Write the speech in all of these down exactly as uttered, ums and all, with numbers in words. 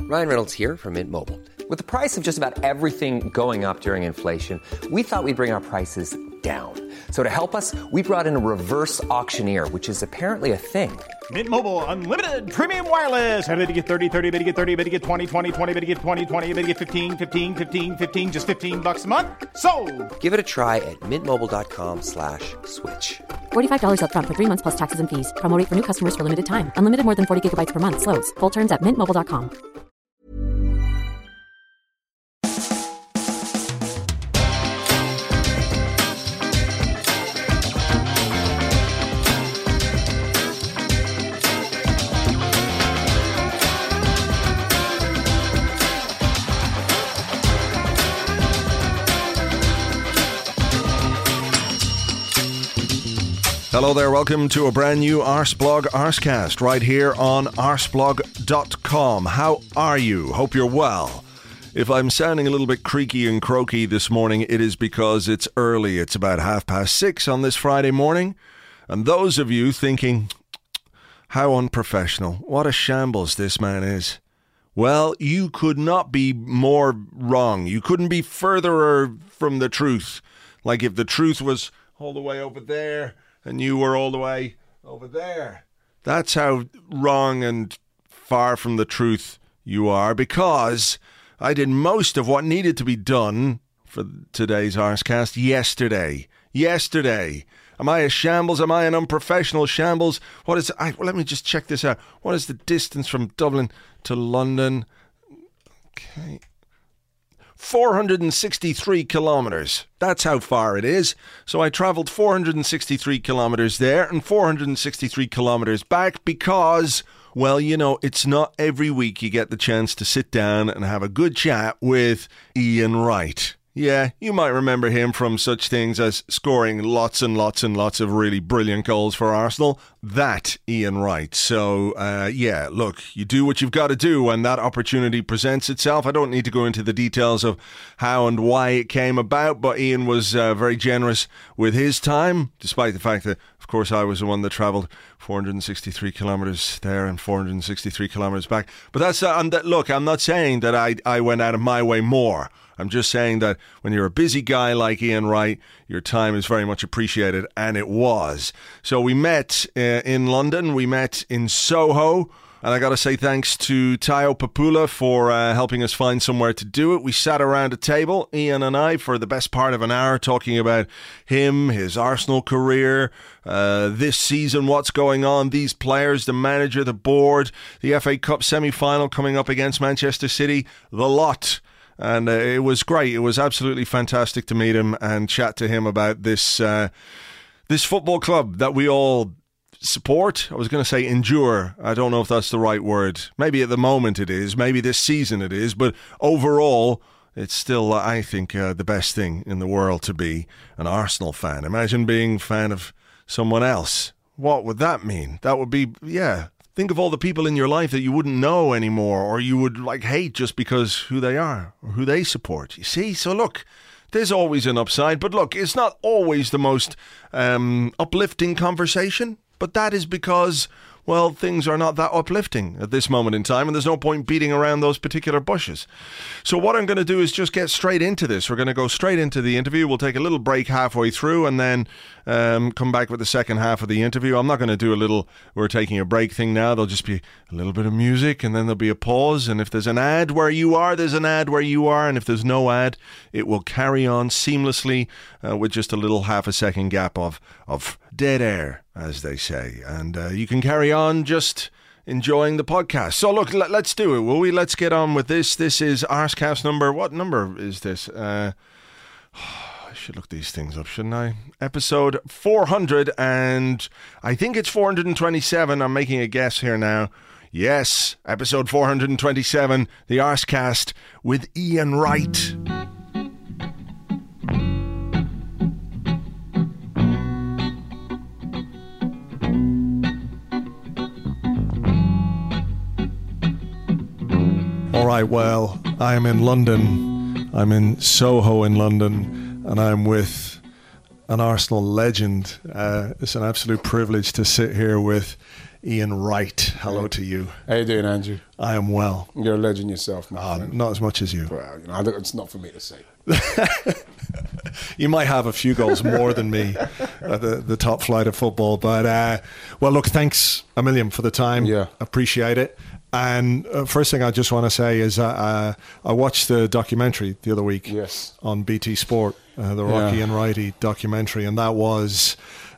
Ryan Reynolds here from Mint Mobile. With the price of just about everything going up during inflation, we thought we'd bring our prices down. So to help us, we brought in a reverse auctioneer, which is apparently a thing. Mint Mobile Unlimited Premium Wireless. How to get thirty, thirty, how to get thirty, how to get twenty, twenty, twenty, how to get twenty, twenty, how to get fifteen, fifteen, fifteen, fifteen, just fifteen bucks a month? Sold! Give it a try at mintmobile.com slash switch. forty-five dollars up front for three months plus taxes and fees. Promo rate for new customers for limited time. Unlimited more than forty gigabytes per month. Slows full terms at mint mobile dot com. Hello there, welcome to a brand new Arsblog Arscast right here on arsblog dot com. How are you? Hope you're well. If I'm sounding a little bit creaky and croaky this morning, it is because it's early. It's about half past six on this Friday morning. And those of you thinking, how unprofessional, what a shambles this man is. Well, you could not be more wrong. You couldn't be further from the truth. Like if the truth was all the way over there, and you were all the way over there. That's how wrong and far from the truth you are, because I did most of what needed to be done for today's Arscast yesterday. Yesterday. Am I a shambles? Am I an unprofessional shambles? What is... I, well, let me just check this out. What is the distance from Dublin to London? Okay... four hundred sixty-three kilometres. That's how far it is. So I travelled four hundred sixty-three kilometres there and four hundred sixty-three kilometres back because, well, you know, it's not every week you get the chance to sit down and have a good chat with Ian Wright. Yeah, you might remember him from such things as scoring lots and lots and lots of really brilliant goals for Arsenal. That Ian Wright. So, uh, yeah, look, you do what you've got to do when that opportunity presents itself. I don't need to go into the details of how and why it came about, but Ian was uh, very generous with his time, despite the fact that, of course, I was the one that travelled four hundred sixty-three kilometres there and four hundred sixty-three kilometres back. But that's, uh, I'm that, look, I'm not saying that I, I went out of my way more. I'm just saying that when you're a busy guy like Ian Wright, your time is very much appreciated, and it was. So we met uh, in London, we met in Soho, and I got to say thanks to Tayo Papula for uh, helping us find somewhere to do it. We sat around a table, Ian and I, for the best part of an hour, talking about him, his Arsenal career, uh, this season, what's going on, these players, the manager, the board, the F A Cup semi-final coming up against Manchester City, the lot. And uh, it was great. It was absolutely fantastic to meet him and chat to him about this uh, this football club that we all support. I was going to say endure. I don't know if that's the right word. Maybe at the moment it is. Maybe this season it is. But overall, it's still, uh, I think, uh, the best thing in the world to be an Arsenal fan. Imagine being a fan of someone else. What would that mean? That would be, yeah... Think of all the people in your life that you wouldn't know anymore, or you would like hate just because who they are or who they support. You see? So look, there's always an upside, but look, it's not always the most um, uplifting conversation, but that is because, well, things are not that uplifting at this moment in time, and there's no point beating around those particular bushes. So what I'm going to do is just get straight into this. We're going to go straight into the interview. We'll take a little break halfway through and then um, come back with the second half of the interview. I'm not going to do a little, we're taking a break thing now. There'll just be a little bit of music and then there'll be a pause. And if there's an ad where you are, there's an ad where you are. And if there's no ad, it will carry on seamlessly uh, with just a little half a second gap of, of dead air, as they say. And uh, you can carry on just enjoying the podcast. So look, let, let's do it, will we? Let's get on with this. This is Arscast number, what number is this? Uh, I should look these things up, shouldn't I? Episode four hundred, and I think it's four hundred twenty-seven. I'm making a guess here now. Yes, episode four hundred twenty-seven, the Arscast with Ian Wright. All right, well, I am in London. I'm in Soho in London, and I'm with an Arsenal legend. Uh, it's an absolute privilege to sit here with Ian Wright. Hello hey. to you. How you doing, Andrew? I am well. You're a legend yourself, man. Uh, not as much as you. Well, you know, I don't, it's not for me to say. You might have a few goals more than me at the, the top flight of football. But, uh, well, look, thanks a million for the time. Yeah. Appreciate it. And uh, first thing I just want to say is uh, uh, I watched the documentary the other week yes. on B T Sport, uh, the Rocky yeah. and Wrighty documentary, and that was...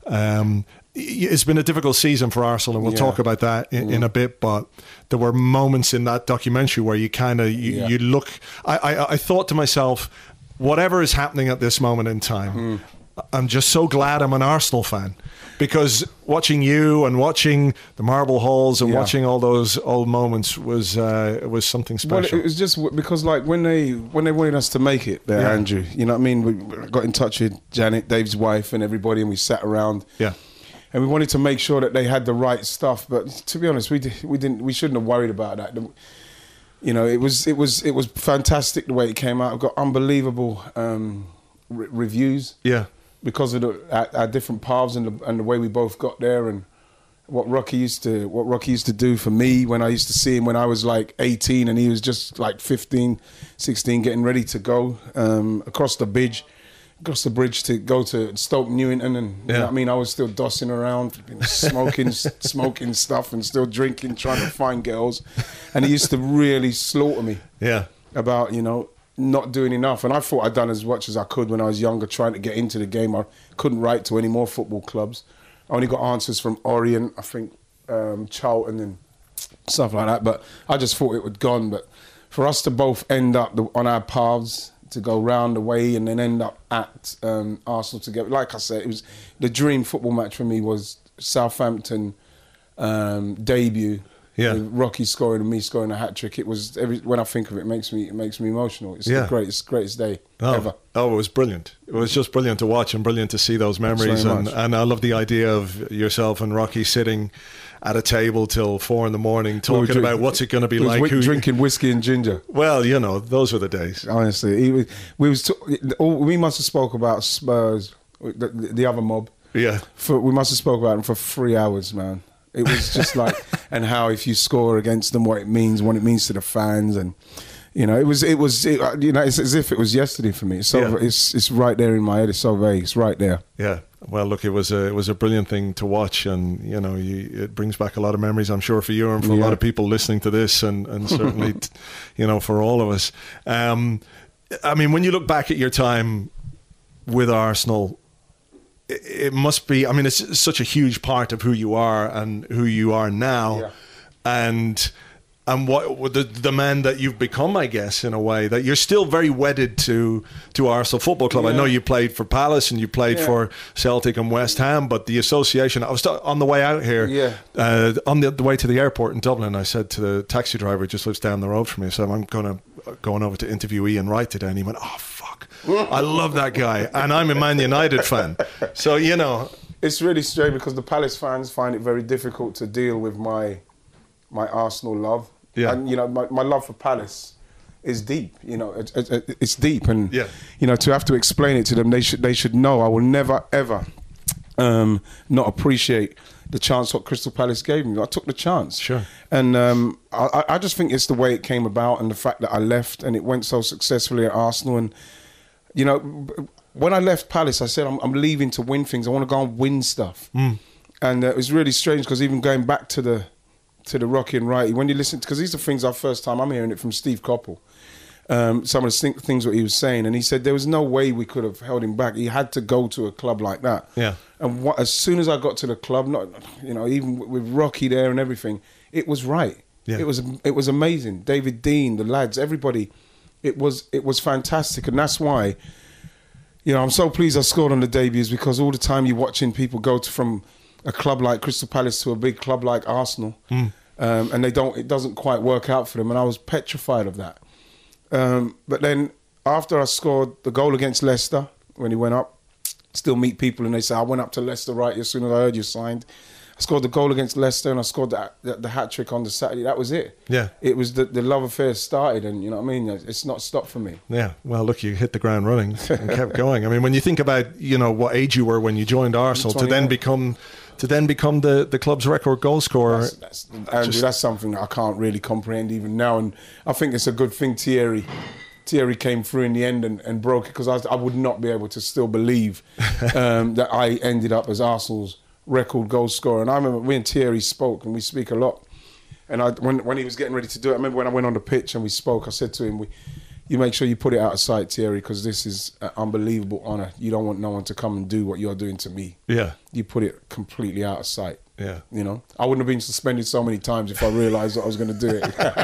Um, it's been a difficult season for Arsenal, and we'll yeah. talk about that in, yeah. in a bit, but there were moments in that documentary where you kind of, you, yeah. you look... I, I, I thought to myself, whatever is happening at this moment in time, mm. I'm just so glad I'm an Arsenal fan. Because watching you and watching the marble halls and yeah. watching all those old moments was uh, was something special. Well, it was just because, like, when they when they wanted us to make it there, yeah. Andrew, you know what I mean? We got in touch with Janet, Dave's wife, and everybody, and we sat around. Yeah. And we wanted to make sure that they had the right stuff. But to be honest, we did, we didn't we shouldn't have worried about that. You know, it was it was it was fantastic the way it came out. I've got unbelievable um, re- reviews. Yeah. Because of the, our, our different paths and the, and the way we both got there, and what Rocky used to what Rocky used to do for me when I used to see him when I was like eighteen and he was just like fifteen, sixteen, getting ready to go um, across the bridge, across the bridge to go to Stoke Newington, and you yeah. know what I mean, I was still dossing around, smoking, smoking stuff, and still drinking, trying to find girls, and he used to really slaughter me. Yeah. About, you know, not doing enough. And I thought I'd done as much as I could when I was younger, trying to get into the game. I couldn't write to any more football clubs. I only got answers from Orient, I think, um, Charlton and stuff like that. But I just thought it would gone. But for us to both end up the, on our paths, to go round the way and then end up at um, Arsenal together, like I said, it was the dream football match for me was Southampton um, debut. Yeah. With Rocky scoring and me scoring a hat trick. It was every when I think of it, it makes me it makes me emotional. It's yeah. the greatest greatest day oh. ever. Oh, it was brilliant. It was just brilliant to watch and brilliant to see those memories. And, and I love the idea of yourself and Rocky sitting at a table till four in the morning talking drink, about what's it going to be like. Who, drinking whiskey and ginger. Well, you know, those were the days. Honestly, he was, we was t- we must have spoke about Spurs, the, the other mob. Yeah, for, we must have spoke about them for three hours, man. It was just like, and how if you score against them, what it means, what it means to the fans, and you know, it was, it was, it, you know, it's as if it was yesterday for me. It's so, yeah. it's, it's right there in my head. It's so vague. It's right there. Yeah. Well, look, it was a, it was a brilliant thing to watch, and you know, you, it brings back a lot of memories, I'm sure, for you and for yeah. a lot of people listening to this, and and certainly, t- you know, for all of us. Um, I mean, when you look back at your time with Arsenal, it must be, I mean, it's such a huge part of who you are and who you are now. Yeah. And and what the the man that you've become, I guess, in a way, that you're still very wedded to to Arsenal Football Club. Yeah. I know you played for Palace and you played yeah. for Celtic and West Ham, but the association, I was on the way out here, yeah. uh, on the, the way to the airport in Dublin, I said to the taxi driver who just lives down the road from me, I said, I'm going to going over to interview Ian Wright today. And he went, oh, fuck. I love that guy, and I'm a Man United fan. So, you know, it's really strange because the Palace fans find it very difficult to deal with my my Arsenal love. Yeah. And, you know, my, my love for Palace is deep. You know, it, it, it's deep. And, yeah. you know, to have to explain it to them, they should they should know I will never, ever um, not appreciate the chance what Crystal Palace gave me. I took the chance. Sure. And um, I, I just think it's the way it came about and the fact that I left and it went so successfully at Arsenal. And, you know, when I left Palace, I said, I'm, I'm leaving to win things. I want to go and win stuff. Mm. And uh, it was really strange because even going back to the to the Rocky and Wrighty, when you listen, because these are things our first time, I'm hearing it from Steve Coppell, um, some of the things that he was saying. And he said there was no way we could have held him back. He had to go to a club like that. Yeah. And what, as soon as I got to the club, not you know, even with Rocky there and everything, it was right. Yeah. It was it was amazing. David Dean, the lads, everybody, it was it was fantastic. And that's why, you know, I'm so pleased I scored on the debuts, because all the time you're watching people go to, from a club like Crystal Palace to a big club like Arsenal, mm. um, and they don't. It doesn't quite work out for them, and I was petrified of that. Um, but then after I scored the goal against Leicester when he went up, still meet people and they say I went up to Leicester right as soon as I heard you signed. I scored the goal against Leicester and I scored the, the, the hat trick on the Saturday. That was it. Yeah, it was the, the love affair started, and you know what I mean. It's not stopped for me. Yeah, well, look, you hit the ground running and kept going. I mean, when you think about, you know, what age you were when you joined Arsenal to then become to then become the, the club's record goal scorer. That's, that's, Andrew, just, that's something that I can't really comprehend even now. And I think it's a good thing Thierry Thierry came through in the end and, and broke it, because I, I would not be able to still believe um, that I ended up as Arsenal's record goal scorer. And I remember me and Thierry spoke, and we speak a lot. And I, when when he was getting ready to do it, I remember when I went on the pitch and we spoke, I said to him, we, you make sure you put it out of sight, Thierry, because this is an unbelievable honour. You don't want no one to come and do what you're doing to me. Yeah. You put it completely out of sight. Yeah. You know, I wouldn't have been suspended so many times if I realised that I was going to do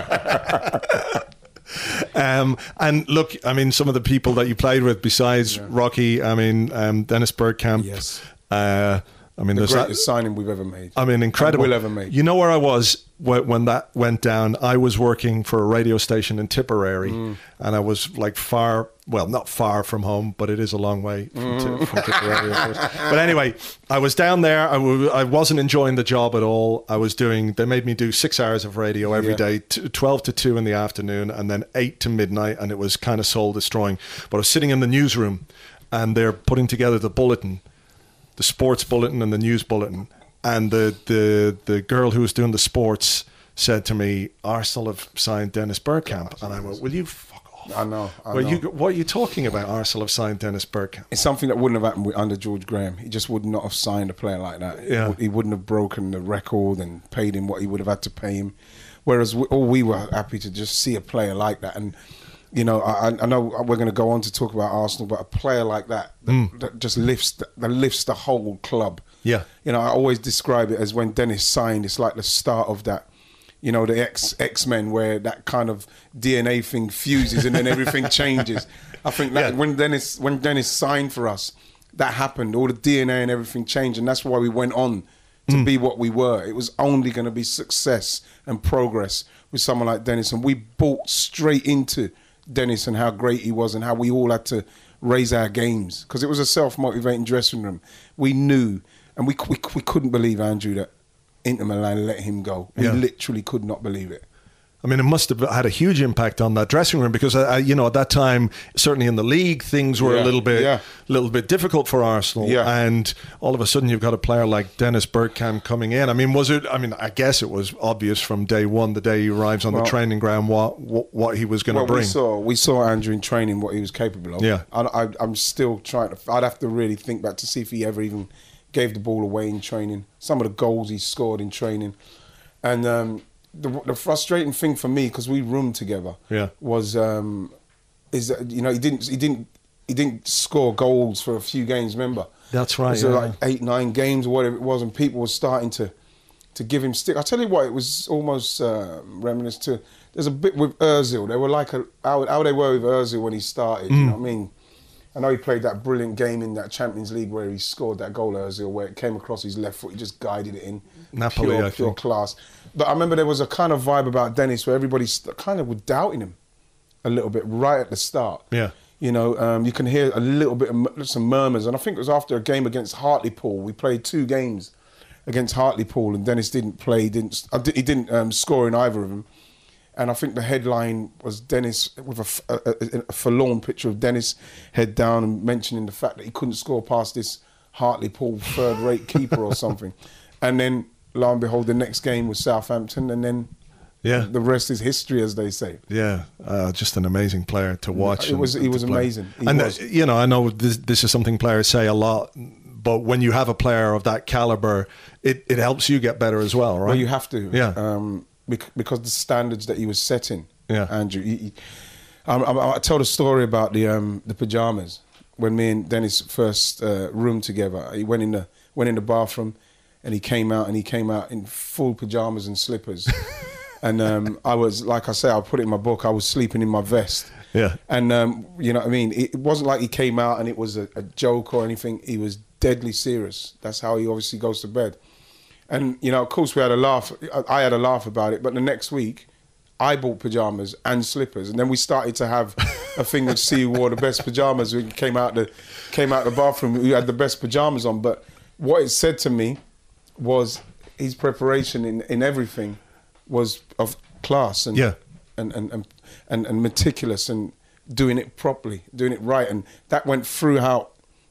it. um, and look, I mean, some of the people that you played with besides yeah. Rocky, I mean, um, Dennis Bergkamp. Yes. Uh, I mean, the greatest that, signing we've ever made. I mean, incredible. And we'll ever make. You know where I was when that went down? I was working for a radio station in Tipperary, mm. and I was like far, well, not far from home, but it is a long way from, mm. t- from Tipperary, of course. But anyway, I was down there. I, w- I wasn't enjoying the job at all. I was doing, they made me do six hours of radio every yeah. day, t- twelve to two in the afternoon, and then eight to midnight, and it was kind of soul destroying. But I was sitting in the newsroom, and they're putting together the bulletin, the sports bulletin and the news bulletin, and the, the the girl who was doing the sports said to me, Arsenal have signed Dennis Bergkamp. Oh, and I went, will you fuck off? I know, I well, know. You, what are you talking about? Arsenal have signed Dennis Bergkamp. It's something that wouldn't have happened with, under George Graham. He just would not have signed a player like that. Yeah. He wouldn't have broken the record and paid him what he would have had to pay him. Whereas we, all we were happy to just see a player like that. And you know, I, I know we're going to go on to talk about Arsenal, but a player like that that, mm. that just lifts the, that lifts the whole club. Yeah, you know, I always describe it as when Dennis signed, it's like the start of that, you know, the X X-Men, where that kind of D N A thing fuses and then everything changes. I think that yeah. when Dennis when Dennis signed for us, that happened. All the D N A and everything changed, and that's why we went on to mm. be what we were. It was only going to be success and progress with someone like Dennis, and we bought straight into Dennis and how great he was and how we all had to raise our games, because it was a self-motivating dressing room. We knew, and we we, we couldn't believe, Andrew, that Inter Milan let him go. We yeah. literally could not believe it. I mean, it must have had a huge impact on that dressing room, because, uh, you know, at that time, certainly in the league, things were yeah, a little bit yeah. little bit difficult for Arsenal. Yeah. And all of a sudden, you've got a player like Dennis Bergkamp coming in. I mean, was it, I mean, I guess it was obvious from day one, the day he arrives on well, the training ground, what what, what he was going to well, bring. We saw, we saw Andrew in training what he was capable of. Yeah. I, I, I'm still trying to, I'd have to really think back to see if he ever even gave the ball away in training. Some of the goals he scored in training. And, um, The, the frustrating thing for me, because we roomed together, yeah. was um, is that, you know, he didn't he didn't he didn't score goals for a few games. Remember, that's right. So yeah. like eight nine games or whatever it was, and people were starting to to give him stick. I tell you what, it was almost uh, reminiscent to. There's a bit with Özil. They were like a, how, how they were with Özil when he started. Mm. You know what I mean? I know he played that brilliant game in that Champions League where he scored that goal, Özil, where it came across his left foot. He just guided it in. Napoli, pure, I pure think. class. But I remember there was a kind of vibe about Dennis where everybody kind of was doubting him a little bit right at the start. Yeah. You know, um, you can hear a little bit of some murmurs. And I think it was after a game against Hartlepool. We played two games against Hartlepool, and Dennis didn't play. Didn't He didn't um, score in either of them. And I think the headline was Dennis with a, a, a forlorn picture of Dennis head down and mentioning the fact that he couldn't score past this Hartlepool third-rate keeper or something. And then, lo and behold, the next game was Southampton, and then yeah. the rest is history, as they say. Yeah, uh, just an amazing player to watch. It was, and, he and was amazing. He and, was. Uh, you know, I know this, this is something players say a lot, but when you have a player of that caliber, it, it helps you get better as well, right? Well, you have to. Yeah. Um, because the standards that he was setting, yeah. Andrew. He, he, I, I, I told a story about the um, the pajamas when me and Dennis first uh, roomed together. He went in the went in the bathroom, and he came out, and he came out in full pajamas and slippers. And um, I was, like I say, I put it in my book. I was sleeping in my vest. Yeah. And um, you know what I mean. It wasn't like he came out and it was a, a joke or anything. He was deadly serious. That's how he obviously goes to bed. And, you know, of course, we had a laugh. I had a laugh about it. But the next week, I bought pajamas and slippers. And then we started to have a thing with C who wore the best pajamas. We came out the came out the bathroom. We had the best pajamas on. But what it said to me was his preparation in, in everything was of class and, yeah. and, and, and, and, and meticulous and doing it properly, doing it right. And that went throughout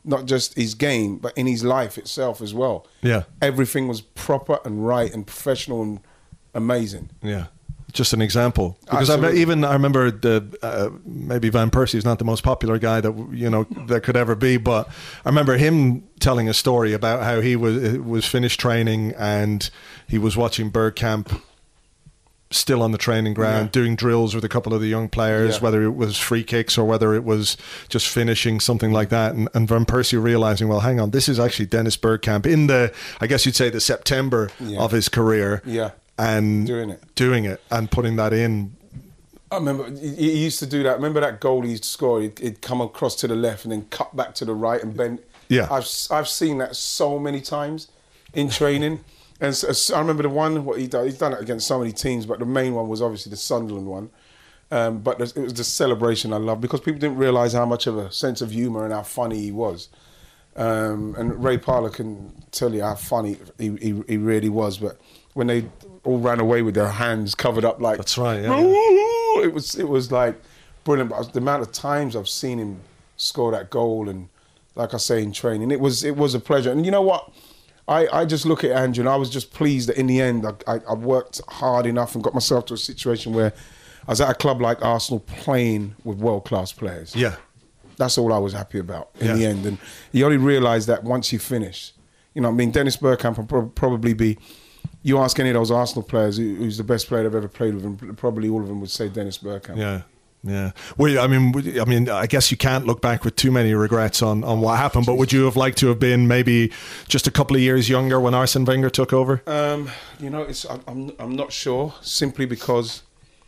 not just his game, but in his life itself as well. Yeah. Everything was proper and right and professional and amazing. Yeah. Just an example, because I Absolutely. even I remember the uh, maybe Van Persie is not the most popular guy that you know that could ever be, but I remember him telling a story about how he was was finished training and he was watching Bergkamp still on the training ground, Yeah. doing drills with a couple of the young players, Yeah. whether it was free kicks or whether it was just finishing something like that, and, and Van Persie realizing, well, hang on, this is actually Dennis Bergkamp in the, I guess you'd say, the September Yeah. of his career. Yeah. And Doing it. doing it and putting that in. I remember he he used to do that. Remember that goal he used to score? He'd, he'd come across to the left and then cut back to the right and bend. Yeah. I've I've seen that so many times in training. And so, so I remember the one what he done. He's done it against so many teams, but the main one was obviously the Sunderland one. Um, but it was the celebration I loved because people didn't realise how much of a sense of humour and how funny he was. Um, and Ray Parlour can tell you how funny he, he, he really was. But when they all ran away with their hands covered up like That's right, yeah. it was it was like brilliant. But the amount of times I've seen him score that goal, and like I say in training, it was it was a pleasure. And you know what? I, I just look at Andrew and I was just pleased that in the end I, I, I worked hard enough and got myself to a situation where I was at a club like Arsenal playing with world-class players. Yeah. That's all I was happy about in Yeah. the end. And you only realise that once you finish. You know what I mean? Dennis Bergkamp will pro- probably be, you ask any of those Arsenal players who, who's the best player they've ever played with, and probably all of them would say Dennis Bergkamp. Yeah. Yeah. Well, I mean, would- I mean, I guess you can't look back with too many regrets on, on what happened, but would you have liked to have been maybe just a couple of years younger when Arsene Wenger took over? Um, you know, it's I'm, I'm I'm not sure, simply because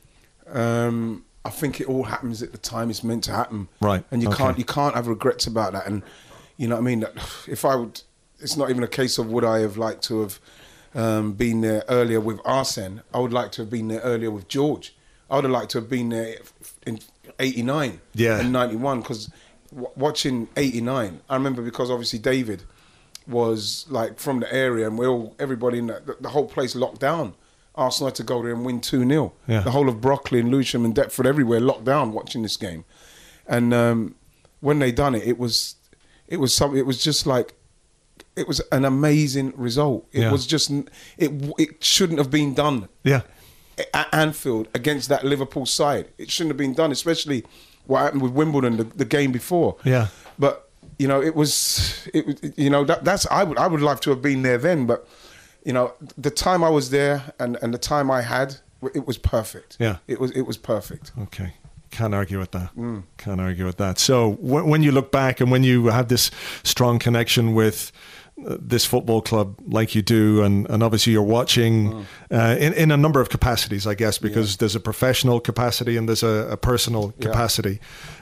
um, I think it all happens at the time it's meant to happen. Right, And you okay. can't you can't have regrets about that. And you know what I mean? That if I would, it's not even a case of would I have liked to have um, been there earlier with Arsene. I would like to have been there earlier with George. I would have liked to have been there in eighty-nine Yeah. and ninety-one, because w- watching eighty-nine, I remember because obviously David was like from the area and we all, everybody in the, the, the whole place locked down. Arsenal had to go there and win two nil. Yeah. The whole of Brockley and Lewisham and Deptford, everywhere locked down watching this game. And um, when they done it, it was it was something. It was just like it was an amazing result. It Yeah. was just it. It shouldn't have been done Yeah. at Anfield against that Liverpool side. It shouldn't have been done, especially what happened with Wimbledon the, the game before. Yeah. But you know, it was it. was- You know, that, that's I would I would love to have been there then. But you know, the time I was there and, and the time I had, it was perfect. Yeah. it was it was perfect. Okay. Can't argue with that. Mm. Can't argue with that. So w- when you look back and when you have this strong connection with uh, this football club like you do, and, and obviously you're watching uh, in, in a number of capacities, I guess, because there's a professional capacity and there's a, a personal Yeah. capacity.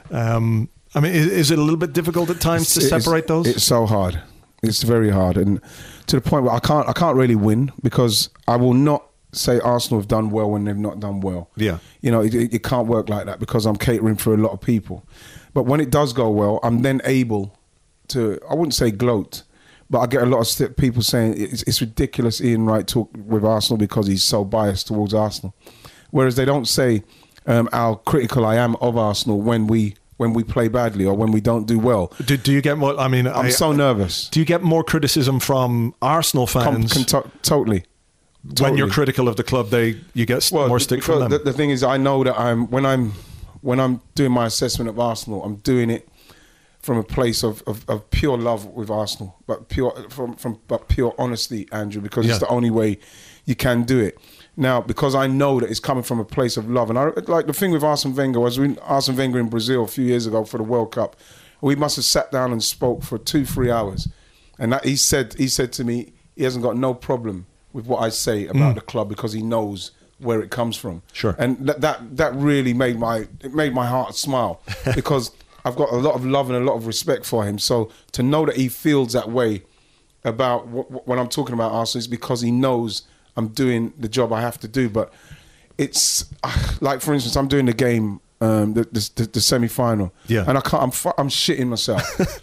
Um, I mean, is, is it a little bit difficult at times to It's- separate those? It's so hard. It's very hard, and to the point where I can't I can't really win, because I will not say Arsenal have done well when they've not done well. Yeah. You know, it, it, it can't work like that, because I'm catering for a lot of people. But when it does go well, I'm then able to, I wouldn't say gloat, but I get a lot of st- people saying it's, it's ridiculous Ian Wright talk with Arsenal because he's so biased towards Arsenal. Whereas they don't say um, how critical I am of Arsenal when we when we play badly or when we don't do well. do, do you get more? I mean, I'm I, so nervous. do you get more criticism from Arsenal Com- fans con- to- totally. when you're Totally. critical of the club? They you get s- more stick from because them. The, the thing is, I know that I'm when I'm when I'm doing my assessment of Arsenal, I'm doing it from a place of, of, of pure love with Arsenal, but pure from, from but pure honesty, Andrew, because Yeah. it's the only way you can do it. Now, because I know that it's coming from a place of love, and I like the thing with Arsene Wenger was when Arsene Wenger in Brazil a few years ago for the World Cup, we must have sat down and spoke for two, three hours, and that, he said he said to me he hasn't got no problem with what I say about the club because he knows where it comes from. Sure. And that that that really made my it made my heart smile because I've got a lot of love and a lot of respect for him. So to know that he feels that way about what, when I'm talking about Arsenal is because he knows I'm doing the job I have to do. But it's like, for instance, I'm doing the game, um, the, the, the semi-final, Yeah. and I can't. I'm fu- I'm shitting myself.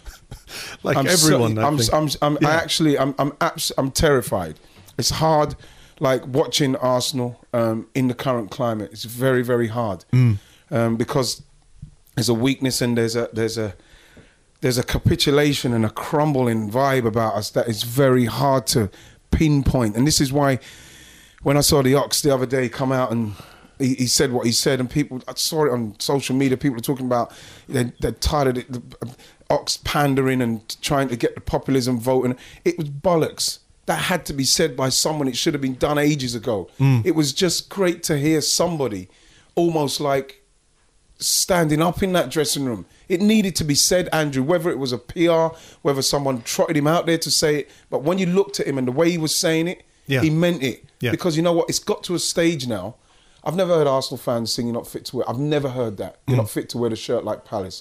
like I'm everyone, so, I I'm, think. I'm, I'm, Yeah. I actually, I'm, I'm, abs- I'm terrified. It's hard, like watching Arsenal um, in the current climate. It's very, very hard Mm. um, because there's a weakness and there's a, there's a, there's a capitulation and a crumbling vibe about us that is very hard to pinpoint. And this is why when I saw the Ox the other day come out and he, he said what he said, and people, I saw it on social media, people are talking about they're, they're tired of it, the Ox pandering and trying to get the populism vote, and it was bollocks. That had to be said by someone. It should have been done ages ago. Mm. It was just great to hear somebody almost like standing up in that dressing room. It needed to be said, Andrew, whether it was a P R, whether someone trotted him out there to say it. But when you looked at him and the way he was saying it, yeah. he meant it. Yeah. Because you know what? It's got to a stage now. I've never heard Arsenal fans sing, "You're not fit to wear." I've never heard that. You're mm. not fit to wear the shirt like Palace.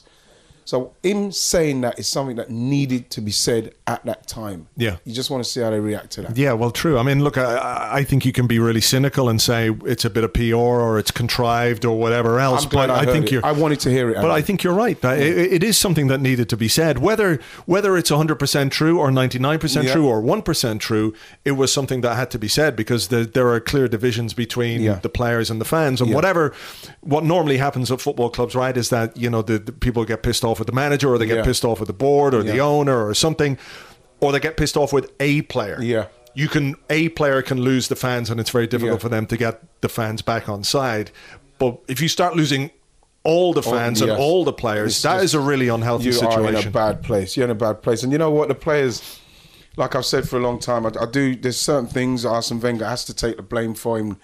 So him saying that is something that needed to be said at that time. Yeah. You just want to see how they react to that. Yeah, well, true. I mean, look, I, I think you can be really cynical and say it's a bit of P R or it's contrived or whatever else. I'm glad but I, I think it. you're. I wanted to hear it. But I think you're right. It, it is something that needed to be said. Whether whether it's one hundred percent true or ninety-nine percent yeah. true or one percent true, it was something that had to be said because the, there are clear divisions between yeah. the players and the fans. And yeah. whatever, what normally happens at football clubs, right, is that, you know, the, the people get pissed off at the manager or they get yeah. pissed off with the board or yeah. the owner or something, or they get pissed off with a player. Yeah, you can a player can lose the fans, and it's very difficult yeah. for them to get the fans back on side. But if you start losing all the fans oh, yes. and all the players, it's that just, is a really unhealthy you situation. You are in a bad place. You're in a bad place, and you know what? The players, like I've said for a long time, I, I do. There's certain things Arsene Wenger has to take the blame for him.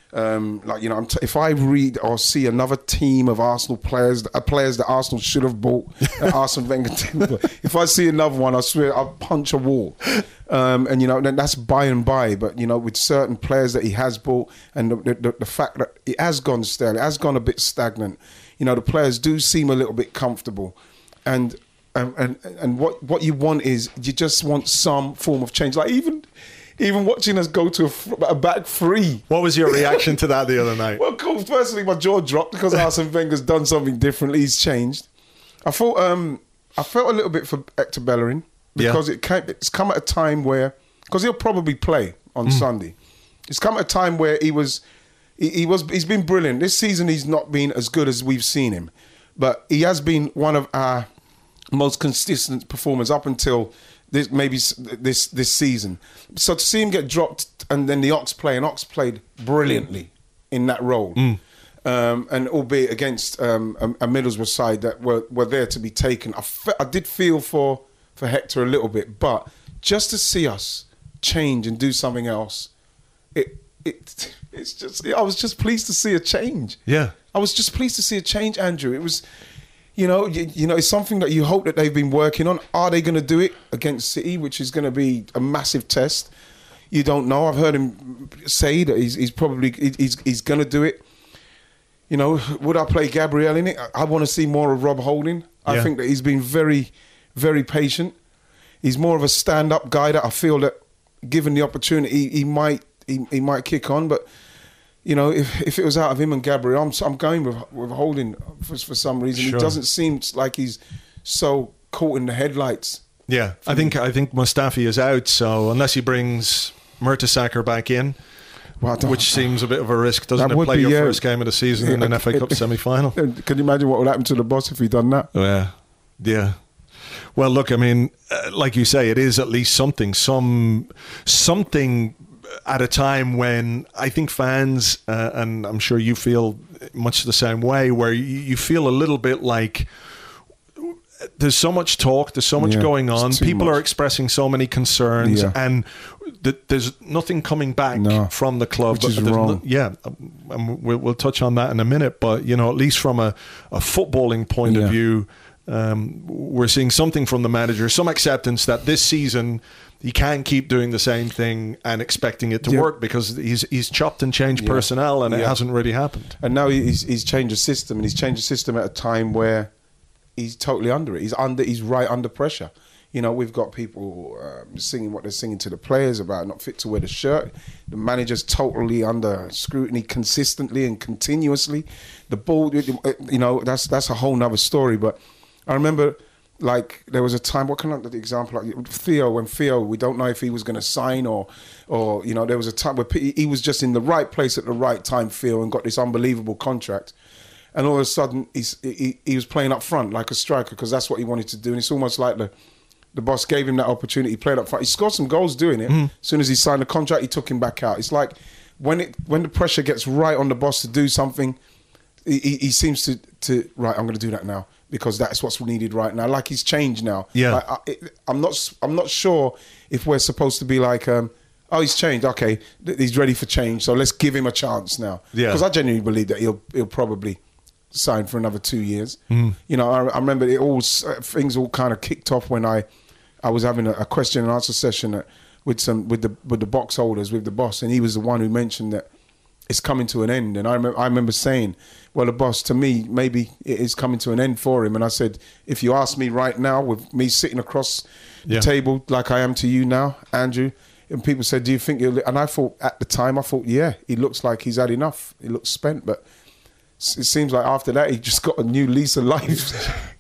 Um, like, you know, I'm t- if I read or see another team of Arsenal players, uh, players that Arsenal should have bought, uh, Arsene Wenger team, if I see another one, I swear I'll punch a wall. Um, and you know, then that's by and by. But you know, with certain players that he has bought, and the, the, the fact that it has gone stale, it has gone a bit stagnant. You know, the players do seem a little bit comfortable, and and and, and what what you want is you just want some form of change. Like even. Even watching us go to a, a back three. What was your reaction to that the other night? Well, cool. Firstly, my jaw dropped because Arsene Wenger's done something differently. He's changed. I thought um, I felt a little bit for Hector Bellerin because yeah. it came, it's come at a time where, because he'll probably play on mm. Sunday. It's come at a time where he was, he, he was, he's been brilliant. This season, he's not been as good as we've seen him, but he has been one of our most consistent performers up until. This maybe this this season. So to see him get dropped and then the Ox play, and Ox played brilliantly in that role, mm. um, and albeit against um, a, a Middlesbrough side that were, were there to be taken. I, fe- I did feel for for Hector a little bit, but just to see us change and do something else, it it it's just I was just pleased to see a change. Yeah, I was just pleased to see a change, Andrew. It was. You know, you, you know, it's something that you hope that they've been working on. Are they going to do it against City, which is going to be a massive test? You don't know. I've heard him say that he's, he's probably he's he's going to do it. You know, would I play Gabriel in it? I, I want to see more of Rob Holding. I yeah. think that he's been very, very patient. He's more of a stand-up guy that I feel that, given the opportunity, he might he, he might kick on, but. You know, if if it was out of him and Gabriel, I'm, I'm going with with Holding for, for some reason. Sure. He doesn't seem like he's so caught in the headlights. Yeah, I think I think Mustafi is out, so unless he brings Mertesacker back in, well, which seems a bit of a risk, doesn't it? Play be, your yeah. first game of the season yeah, in an F A Cup semi-final. Can you imagine what would happen to the boss if he'd done that? Yeah, yeah. Well, look, I mean, uh, like you say, it is at least something, some something. At a time when I think fans, uh, and I'm sure you feel much the same way, where you, you feel a little bit like there's so much talk, there's so much yeah, going on, people much. are expressing so many concerns, yeah. and th- there's nothing coming back no, from the club. Which is wrong. No, yeah, and we'll, we'll touch on that in a minute, but you know, at least from a, a footballing point yeah. of view, um, we're seeing something from the manager, some acceptance that this season he can't keep doing the same thing and expecting it to yeah. work because he's he's chopped and changed yeah. personnel and yeah. it hasn't really happened. And now he's he's changed the system, and he's changed the system at a time where he's totally under it. He's under. He's right under pressure. You know, we've got people um, singing what they're singing to the players about not fit to wear the shirt. The manager's totally under scrutiny consistently and continuously. The ball, you know, that's that's a whole nother story. But I remember. Like, there was a time, what can I, the example, like Theo, when Theo, we don't know if he was going to sign or, or, you know, there was a time where he was just in the right place at the right time, Theo, and got this unbelievable contract. and all of a sudden he's, he he was playing up front like a striker because that's what he wanted to do. And it's almost like the the boss gave him that opportunity. He played up front. He scored some goals doing it. Mm. As soon as he signed the contract, he took him back out. It's like when it when the pressure gets right on the boss to do something, he, he, he seems to to right. I'm going to do that now because that's what's needed right now. Like he's changed now. Yeah, like, I, it, I'm not I'm not sure if we're supposed to be like. Um, Oh, he's changed. Okay, he's ready for change. So let's give him a chance now. Yeah, because I genuinely believe that he'll he'll probably sign for another two years. Mm. You know, I, I remember it all. Things all kind of kicked off when I I was having a, a question and answer session at, with some with the with the box holders with the boss, and he was the one who mentioned that it's coming to an end. And I remember I remember saying, well, the boss, to me, maybe it is coming to an end for him. And I said, if you ask me right now, with me sitting across the yeah. table like I am to you now, Andrew. And people said, do you think you'll... And I thought, at the time, I thought, yeah, he looks like he's had enough. He looks spent. But it seems like after that, he just got a new lease of life.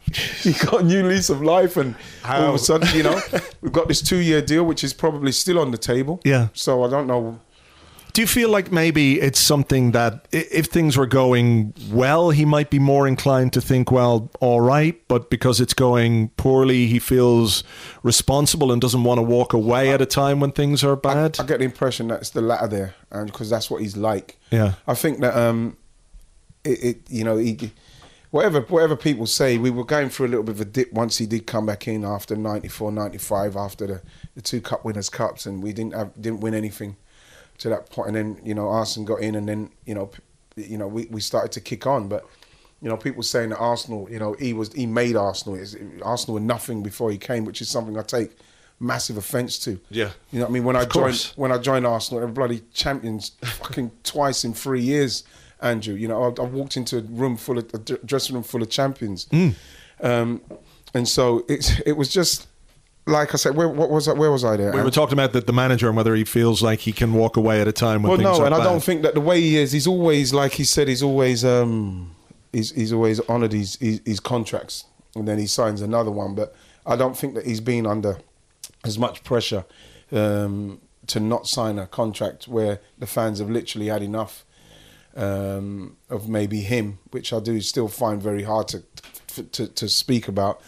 He got a new lease of life. And How? all of a sudden, you know, we've got this two-year deal, which is probably still on the table. Yeah. So I don't know... Do you feel like maybe it's something that if things were going well, he might be more inclined to think, well, all right, but because it's going poorly, he feels responsible and doesn't want to walk away at a time when things are bad? I, I get the impression that it's the latter there, and because that's what he's like. Yeah. I think that, um, it, it you know, he, whatever whatever people say, we were going through a little bit of a dip once he did come back in after ninety-four, ninety-five, after the, the two Cup Winners' Cups, and we didn't have, didn't win anything to that point, and then you know Arsenal got in, and then you know, you know we, we started to kick on. But you know, people saying that Arsenal, you know, he was he made Arsenal. Arsenal were nothing before he came, which is something I take massive offence to. Yeah, you know what I mean. When I joined when I joined Arsenal, they were bloody champions fucking twice in three years. Andrew, you know, I, I walked into a room full of a dressing room full of champions, mm. um, and so it it was just. Like I said, where what was I, where was I there? We were talking about the, the manager and whether he feels like he can walk away at a time when well, things no, are and bad. I don't think that the way he is, he's always, like he said, he's always um, he's he's always honoured his, his his contracts, and then he signs another one. But I don't think that he's been under as much pressure um, to not sign a contract where the fans have literally had enough um, of maybe him, which I do still find very hard to to, to speak about.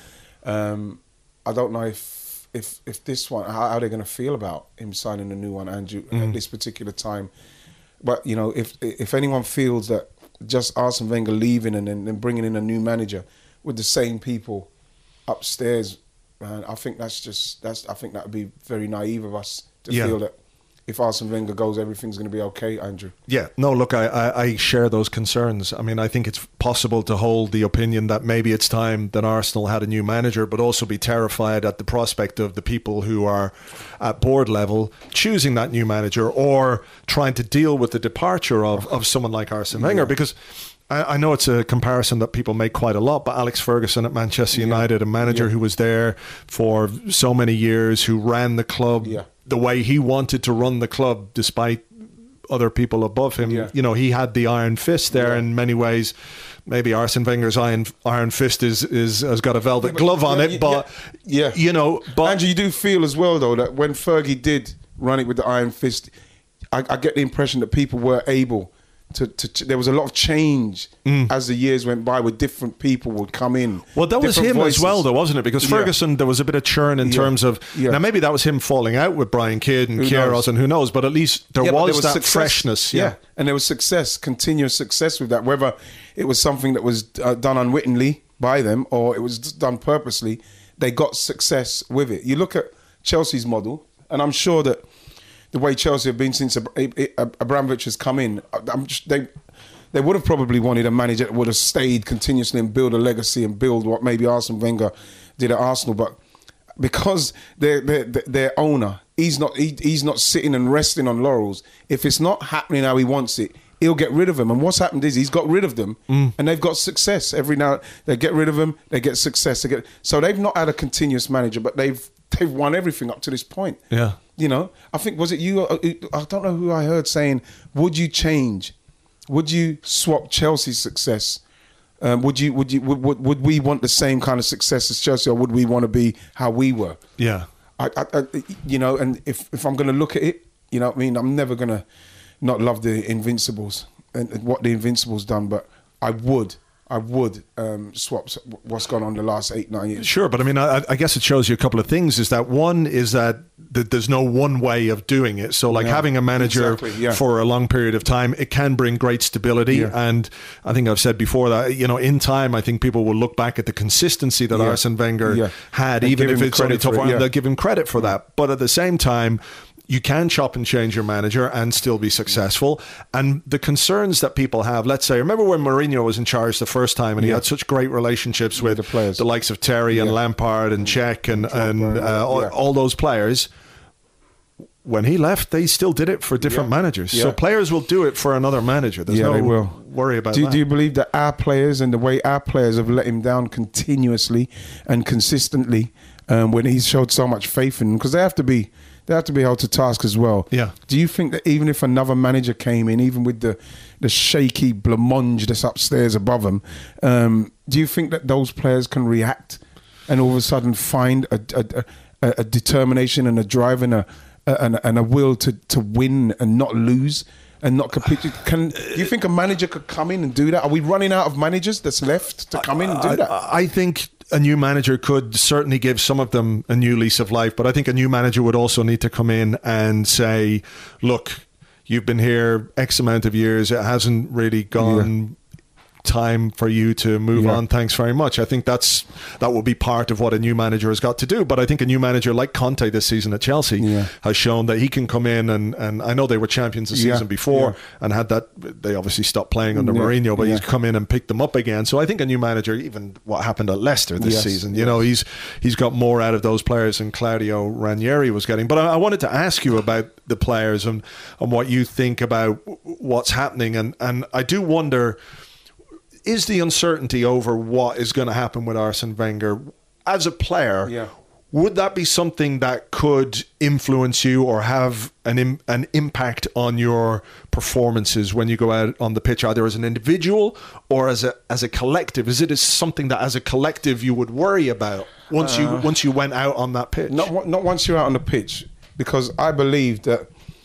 Um, I don't know if. If if this one, how are they going to feel about him signing a new one, Andrew, mm. at this particular time? But you know, if if anyone feels that just Arsene Wenger leaving and then bringing in a new manager with the same people upstairs, man, I think that's just that's. I think that would be very naive of us to yeah. feel that if Arsene Wenger goes, everything's going to be okay, Andrew. Yeah, no, look, I, I, I share those concerns. I mean, I think it's possible to hold the opinion that maybe it's time that Arsenal had a new manager, but also be terrified at the prospect of the people who are at board level choosing that new manager or trying to deal with the departure of, of someone like Arsene Wenger. Yeah. Because I, I know it's a comparison that people make quite a lot, but Alex Ferguson at Manchester United, yeah. a manager yeah. who was there for so many years, who ran the club yeah. the way he wanted to run the club, despite other people above him. Yeah. You know, he had the iron fist there yeah. in many ways. Maybe Arsene Wenger's iron iron fist is, is has got a velvet yeah, but, glove on yeah, it, but yeah. yeah, you know. But Andrew, you do feel as well though that when Fergie did run it with the iron fist, I, I get the impression that people were able to. to, to there was a lot of change mm. as the years went by, where different people would come in. Well, that was him voices. as well, though, wasn't it? Because Ferguson, yeah. there was a bit of churn in yeah. terms of yeah. now maybe that was him falling out with Brian Kidd and Queiroz and who knows, but at least there, yeah, was, there was that success. freshness. Yeah. yeah, and there was success, continuous success with that. Whether it was something that was uh, done unwittingly by them or it was done purposely, they got success with it. You look at Chelsea's model, and I'm sure that the way Chelsea have been since Abramovich has come in, I'm just, they they would have probably wanted a manager that would have stayed continuously and build a legacy and build what maybe Arsene Wenger did at Arsenal. But because their their, their owner, he's not he, he's not sitting and resting on laurels. If it's not happening how he wants it, he'll get rid of them. And what's happened is he's got rid of them, mm. and they've got success. Every now they get rid of them, they get success. They get so they've not had a continuous manager, but they've they've won everything up to this point. Yeah. You know, I think, was it you? I don't know who I heard saying, would you change? Would you swap Chelsea's success? Um, would you? Would you? Would, would, would we want the same kind of success as Chelsea, or would we want to be how we were? Yeah. I, I, I you know, and if, if I'm going to look at it, you know what I mean? I'm never going to not love the Invincibles and what the Invincibles done, but I would I would um, swap what's gone on the last eight, nine years. Sure, but I mean, I, I guess it shows you a couple of things. Is that one is that th- there's no one way of doing it. So like Yeah, having a manager exactly, yeah. for a long period of time, it can bring great stability. Yeah. And I think I've said before that, you know, in time, I think people will look back at the consistency that Yeah. Arsene Wenger Yeah. had, And even give if him it's only credit tough, for it, and yeah. they'll give him credit for that. But at the same time, you can chop and change your manager and still be successful. And the concerns that people have, let's say, remember when Mourinho was in charge the first time and he Yeah. had such great relationships with the players. the likes of Terry and Yeah. Lampard and Cech and, and uh, all, Yeah. all those players. When he left, they still did it for different Yeah. managers. So Yeah. players will do it for another manager. There's Yeah, no they will. worry about do, that. do you believe that our players and the way our players have let him down continuously and consistently um, when he's showed so much faith in them? Because they have to be they have to be held to task as well. Yeah. Do you think that even if another manager came in, even with the the shaky blancmange that's upstairs above them, um, do you think that those players can react and all of a sudden find a, a, a, a determination and a drive and a and, and a will to, to win and not lose and not compete? Can do you think a manager could come in and do that? Are we running out of managers that's left to come in and do I, that? I think a new manager could certainly give some of them a new lease of life, but I think a new manager would also need to come in and say, look, you've been here X amount of years, it hasn't really gone time for you to move Yeah. on, thanks very much. I think that's that will be part of what a new manager has got to do. But I think a new manager like Conte this season at Chelsea Yeah. has shown that he can come in and, and I know they were champions the Yeah. season before Yeah. and had that, they obviously stopped playing under Yeah. Mourinho, but Yeah. he's come in and picked them up again. So I think a new manager, even what happened at Leicester this Yes. season, you know, he's he's got more out of those players than Claudio Ranieri was getting. But I, I wanted to ask you about the players and, and what you think about what's happening. And, and I do wonder, is the uncertainty over what is going to happen with Arsene Wenger as a player, Yeah. would that be something that could influence you or have an Im- an impact on your performances when you go out on the pitch, either as an individual or as a as a collective? Is it is something that as a collective you would worry about once you once you went out on that pitch? Not wa- not once you're out on the pitch, because I believe that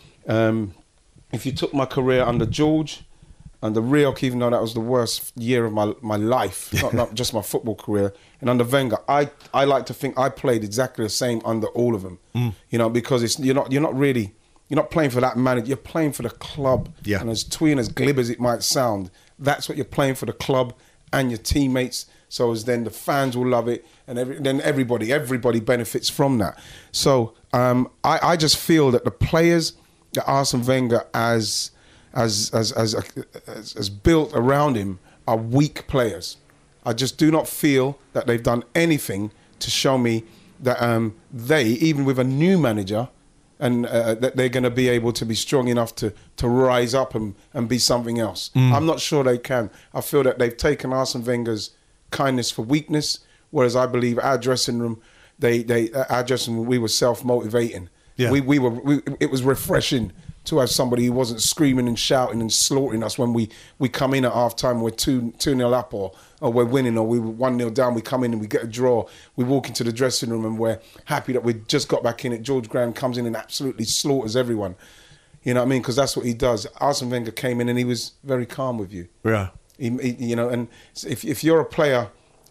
um, if you took my career under George, under Rioch, even though that was the worst year of my my life, not, not just my football career, and under Wenger, I, I like to think I played exactly the same under all of them. Mm. You know, because it's you're not you're not really you're not playing for that manager, you're playing for the club. Yeah. And as twee and as glib as it might sound, that's what you're playing for, the club and your teammates. So as then the fans will love it, and every, then everybody everybody benefits from that. So um, I, I just feel that the players that Arsene Wenger as as as as as, as built around him are weak players. I just do not feel that they've done anything to show me that um, they, even with a new manager, and uh, that they're going to be able to be strong enough to to rise up and, and be something else. Mm. I'm not sure they can. I feel that they've taken Arsene Wenger's kindness for weakness, whereas I believe our dressing room, they they our dressing room, we were self-motivating. Yeah. We we were we, it was refreshing to have somebody who wasn't screaming and shouting and slaughtering us when we, we come in at half time, we're two two nil up or or we're winning, or we were one nil down, we come in and we get a draw. We walk into the dressing room and we're happy that we just got back in it. George Graham comes in and absolutely slaughters everyone. You know what I mean? Because that's what he does. Arsene Wenger came in and he was very calm with you. Yeah. He, he, you know, and if if you're a player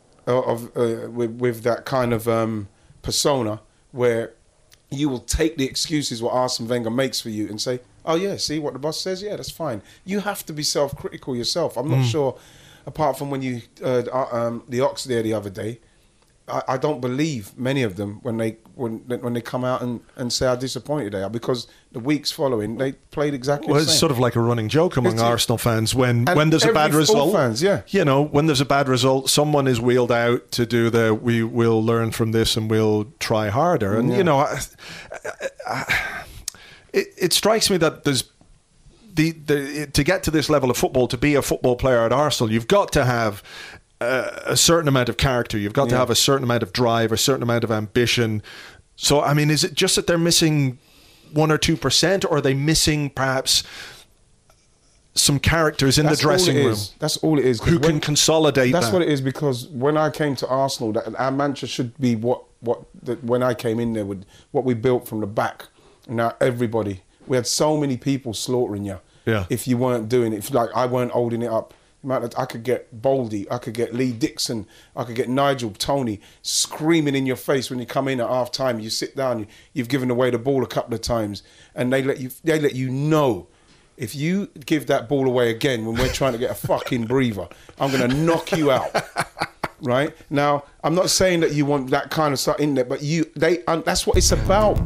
of uh, with, with that kind of um, persona where you will take the excuses what Arsene Wenger makes for you and say, oh yeah, see what the boss says? Yeah, that's fine. You have to be self-critical yourself. I'm not mm. sure, apart from when you, uh, um, the Ox there the other day, I, I don't believe many of them when they when when they come out and, and say how disappointed they are, because the weeks following they played exactly well, the same. It's sort of like a running joke among It's, Arsenal fans when, and when there's a bad every- all result. fans, yeah. You know, when there's a bad result, someone is wheeled out to do the we will learn from this and we'll try harder. And, Yeah. you know, I, I, I, it, it strikes me that there's the, the to get to this level of football, to be a football player at Arsenal, you've got to have Uh, a certain amount of character. You've got Yeah. to have a certain amount of drive, a certain amount of ambition. So, I mean, is it just that they're missing one or two percent, or are they missing perhaps some characters in That's the dressing all it room is. That's all it is. 'Cause who when- can consolidate That's that? what it is, because when I came to Arsenal, that our mantra should be what what that when I came in there with what we built from the back. Now everybody, we had so many people slaughtering you. Yeah. If you weren't doing it, if like I weren't holding it up, Man, I could get Boldy, I could get Lee Dixon, I could get Nigel, Tony screaming in your face when you come in at half time. You sit down, you, you've given away the ball a couple of times, and they let you they let you know, if you give that ball away again when we're trying to get a fucking breather, I'm going to knock you out. Right? Now, I'm not saying that you want that kind of stuff in there, but you they um, that's what it's about.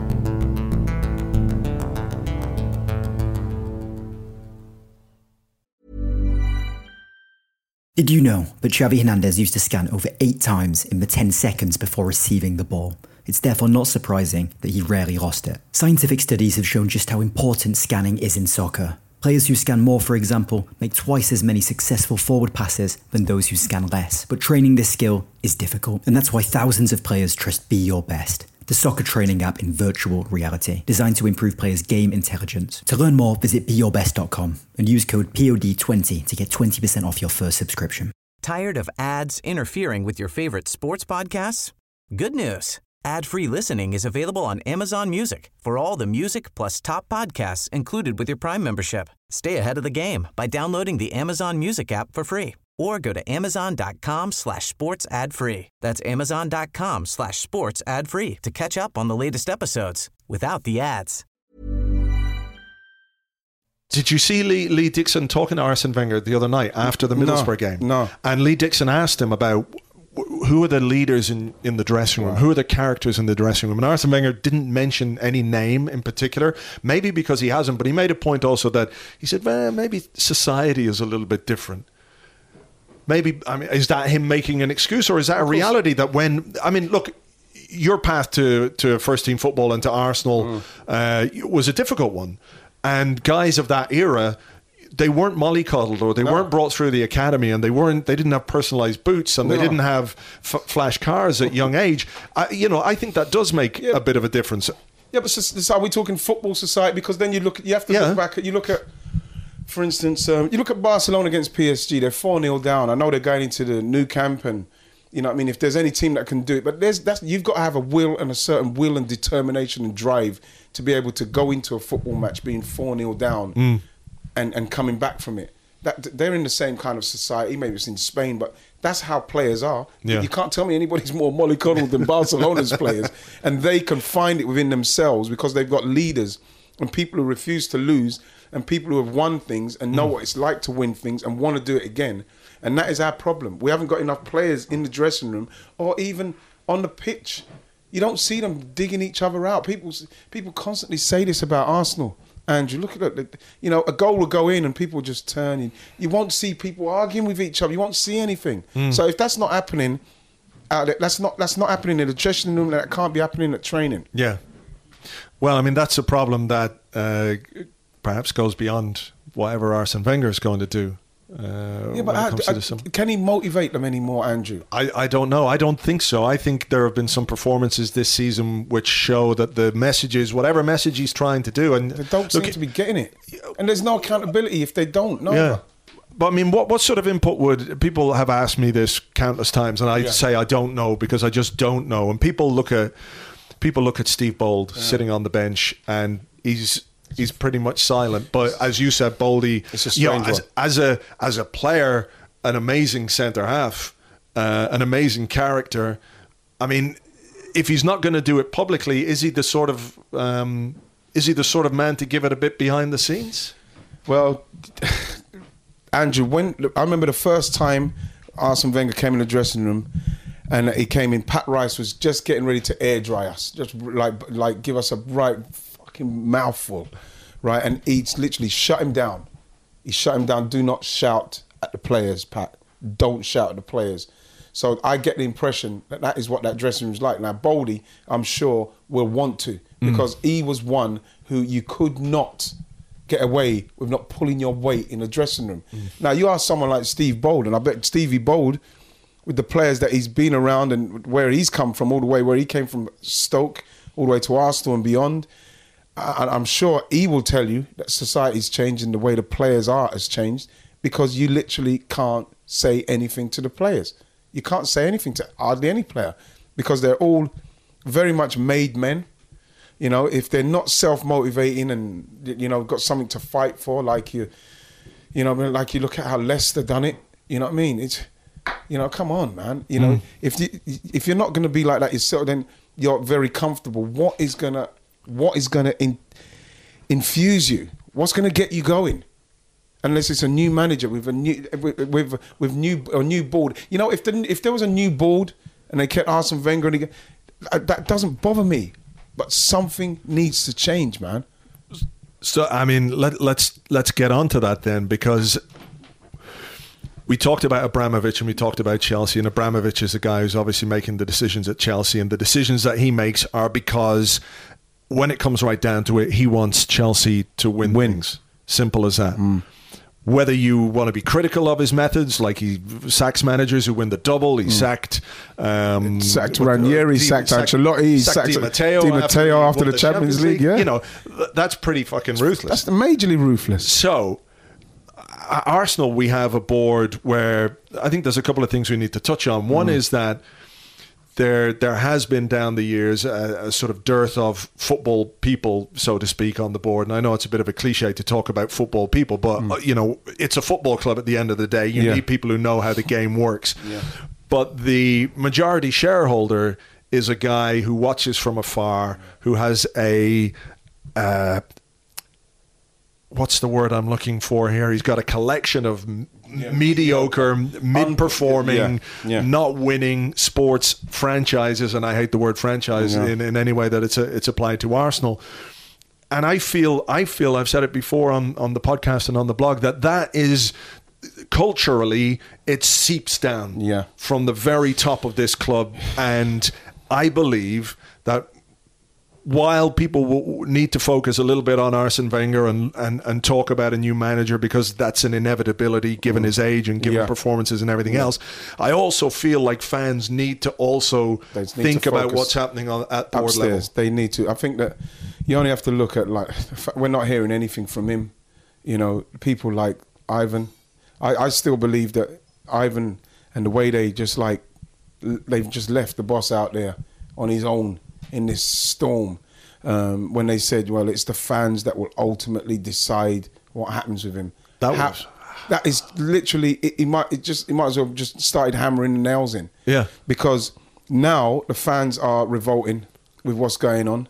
Did you know that Xavi Hernandez used to scan over eight times in the ten seconds before receiving the ball? It's therefore not surprising that he rarely lost it. Scientific studies have shown just how important scanning is in soccer. Players who scan more, for example, make twice as many successful forward passes than those who scan less. But training this skill is difficult, and that's why thousands of players trust Be Your Best, the soccer training app in virtual reality, designed to improve players' game intelligence. To learn more, visit be your best dot com and use code P O D twenty to get twenty percent off your first subscription. Tired of ads interfering with your favorite sports podcasts? Good news. Ad-free listening is available on Amazon Music for all the music plus top podcasts included with your Prime membership. Stay ahead of the game by downloading the Amazon Music app for free or go to amazon.com slash sports ad free. That's amazon.com slash sports ad free to catch up on the latest episodes without the ads. Did you see Lee, Lee Dixon talking to Arsene Wenger the other night after the Middlesbrough no, game? No. And Lee Dixon asked him about who are the leaders in, in the dressing room? Right. Who are the characters in the dressing room? And Arsene Wenger didn't mention any name in particular, maybe because he hasn't, but he made a point also that he said, well, maybe society is a little bit different. Maybe, I mean, is that him making an excuse, or is that a reality that when, I mean, look, your path to, to first team football and to Arsenal mm. uh, was a difficult one. And guys of that era, they weren't mollycoddled, or they no. weren't brought through the academy, and they weren't. They didn't have personalised boots, and no. they didn't have f- flash cars at young age. I, you know, I think that does make yeah. a bit of a difference. Yeah, but so, are we talking football society? Because then you look, you have to yeah. look back at. You look at, for instance, um, you look at Barcelona against P S G. They're four nil down. I know they're going into the new camp, and you know, what I mean, if there's any team that can do it, but there's that's you've got to have a will and a certain will and determination and drive to be able to go into a football match being four nil down. Mm. And, and coming back from it. That they're in the same kind of society. Maybe it's in Spain, but that's how players are. Yeah. You can't tell me anybody's more mollycoddled than Barcelona's players. And they can find it within themselves because they've got leaders and people who refuse to lose and people who have won things and know mm. what it's like to win things and want to do it again. And that is our problem. We haven't got enough players in the dressing room or even on the pitch. You don't see them digging each other out. People, people constantly say this about Arsenal. Andrew, look at it. You know, a goal will go in and people just turn. You, you won't see people arguing with each other. You won't see anything. Mm. So if that's not happening, out there, that's not that's not happening in the dressing room. That can't be happening at training. Yeah. Well, I mean, that's a problem that uh, perhaps goes beyond whatever Arsene Wenger is going to do. Uh, yeah, but I, I, can he motivate them anymore, Andrew? I, I don't know. I don't think so. I think there have been some performances this season which show that the messages, whatever message he's trying to do, and they don't look, seem to be getting it. And there's no accountability if they don't. No. Yeah. But I mean, what, what sort of input would people have asked me this countless times, and I yeah. say I don't know because I just don't know. And people look at people look at Steve Bold yeah. sitting on the bench, and he's. He's pretty much silent, but as you said, Boldy, you know, as, as a as a player, an amazing centre half, uh, an amazing character. I mean, if he's not going to do it publicly, is he the sort of um, is he the sort of man to give it a bit behind the scenes? Well, Andrew, when I remember the first time Arsene Wenger came in the dressing room, and he came in, Pat Rice was just getting ready to air dry us, just like like give us a right. mouthful, right? And he's literally shut him down. He shut him down. Do not shout at the players, Pat. Don't shout at the players. So I get the impression that that is what that dressing room's like. Now, Boldy, I'm sure, will want to because mm. he was one who you could not get away with not pulling your weight in the dressing room. Mm. Now, you ask someone like Steve Bold, and I bet Stevie Bold, with the players that he's been around and where he's come from, all the way where he came from Stoke, all the way to Arsenal and beyond, and I'm sure he will tell you that society's changing, the way the players are has changed because you literally can't say anything to the players. You can't say anything to hardly any player because they're all very much made men. You know, if they're not self-motivating and, you know, got something to fight for, like you, You know, I mean, like you look at how Leicester done it. You know what I mean? It's, you know, come on, man. You know, mm. if you, if you're not going to be like that yourself, then you're very comfortable. What is gonna what is gonna in, infuse you? What's gonna get you going? Unless it's a new manager with a new with with, with new a new board. You know, if the, if there was a new board and they kept Arsene Wenger, and he, that doesn't bother me. But something needs to change, man. So I mean, let, let's let's get on to that then, because we talked about Abramovich and we talked about Chelsea, and Abramovich is a guy who's obviously making the decisions at Chelsea, and the decisions that he makes are because when it comes right down to it, he wants Chelsea to win wins. Simple as that. Mm. Whether you want to be critical of his methods, like he sacks managers who win the double, he mm. sacked um, sacked Ranieri, he sacked Ancelotti, he sacked Di Matteo, Di Matteo after, after the, the Champions, Champions League. League. Yeah, you know, that's pretty fucking ruthless. That's majorly ruthless. So, uh, Arsenal, we have a board where I think there's a couple of things we need to touch on. One mm. is that There, there has been down the years a, a sort of dearth of football people, so to speak, on the board. And I know it's a bit of a cliche to talk about football people, but mm. uh, you know, it's a football club at the end of the day. You yeah. need people who know how the game works. Yeah. But the majority shareholder is a guy who watches from afar, who has a uh, what's the word I'm looking for here? He's got a collection of Yeah. mediocre, mid-performing, yeah. Yeah. not winning sports franchises, and I hate the word franchise yeah. in, in any way that it's a, it's applied to Arsenal. And I feel, I feel, I've said it before on, on the podcast and on the blog, that that is culturally, it seeps down yeah. from the very top of this club. And I believe that while people will need to focus a little bit on Arsene Wenger and, and, and talk about a new manager, because that's an inevitability given his age and given yeah. performances and everything yeah. else, I also feel like fans need to also need think to about what's happening on, at board upstairs. level. They need to. I think that you only have to look at, like, we're not hearing anything from him. You know, people like Ivan. I, I still believe that Ivan and the way they just like, they've just left the boss out there on his own in this storm, um, when they said, well, it's the fans that will ultimately decide what happens with him. That ha- was... That is literally, it, it might it just it might as well just started hammering the nails in. Yeah. Because now the fans are revolting with what's going on,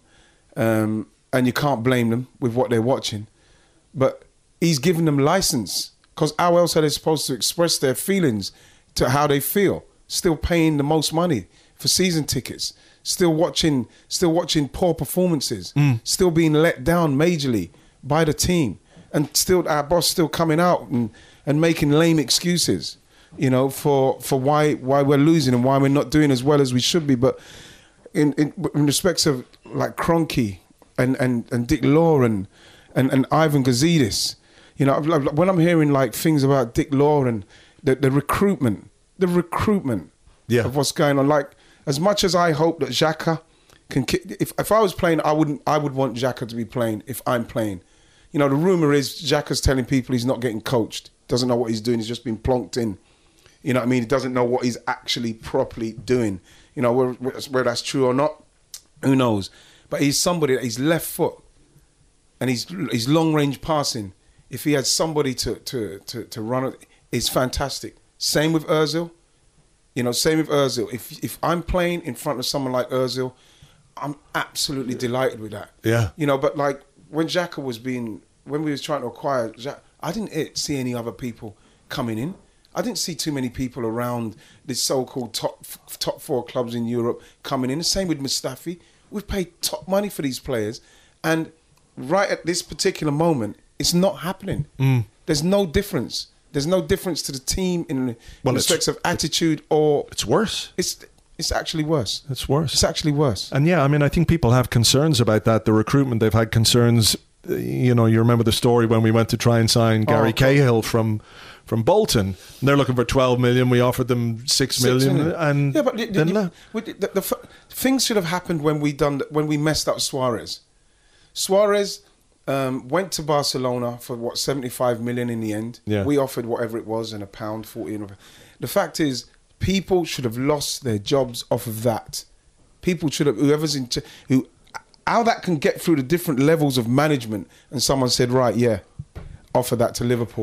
um, and you can't blame them with what they're watching. But he's given them license, because how else are they supposed to express their feelings to how they feel? Still paying the most money for season tickets. Still watching, still watching poor performances, mm. still being let down majorly by the team, and still our boss still coming out and, and making lame excuses, you know, for, for why why we're losing and why we're not doing as well as we should be. But in in, in respects of like Kroenke and, and, and Dick Law and, and, and Ivan Gazidis, you know, when I'm hearing like things about Dick Law and the, the recruitment, the recruitment yeah. of what's going on, like. As much as I hope that Xhaka can, if if I was playing, I wouldn't. I would want Xhaka to be playing if I'm playing. You know, the rumor is Xhaka's telling people he's not getting coached, doesn't know what he's doing. He's just been plonked in. You know what I mean? He doesn't know what he's actually properly doing. You know, whether, whether that's true or not, who knows? But he's somebody that he's left foot, and he's he's long range passing. If he had somebody to to to to run it, it's fantastic. Same with Ozil. You know, same with Ozil. If if I'm playing in front of someone like Ozil, I'm absolutely delighted with that. Yeah. You know, but like when Xhaka was being, when we was trying to acquire Xhaka, I didn't see any other people coming in. I didn't see too many people around this so-called top top four clubs in Europe coming in. The same with Mustafi. We've paid top money for these players, and right at this particular moment, it's not happening. Mm. There's no difference. There's no difference to the team in well, respects of attitude, or it's worse. It's it's actually worse. It's worse. It's actually worse. And yeah, I mean, I think people have concerns about that. The recruitment, they've had concerns. You know, you remember the story when we went to try and sign Gary oh, Cahill from from Bolton. And they're looking for twelve million. We offered them six, six million, million, and yeah, but then the, the, the, the, things should have happened when we done when we messed up Suarez. Suarez. Um, went to Barcelona for what seventy-five million in the end. Yeah. We offered whatever it was, and a pound forty. The fact is, people should have lost their jobs off of that. People should have, whoever's in, who, how that can get through the different levels of management, and someone said, right, yeah, offer that to Liverpool.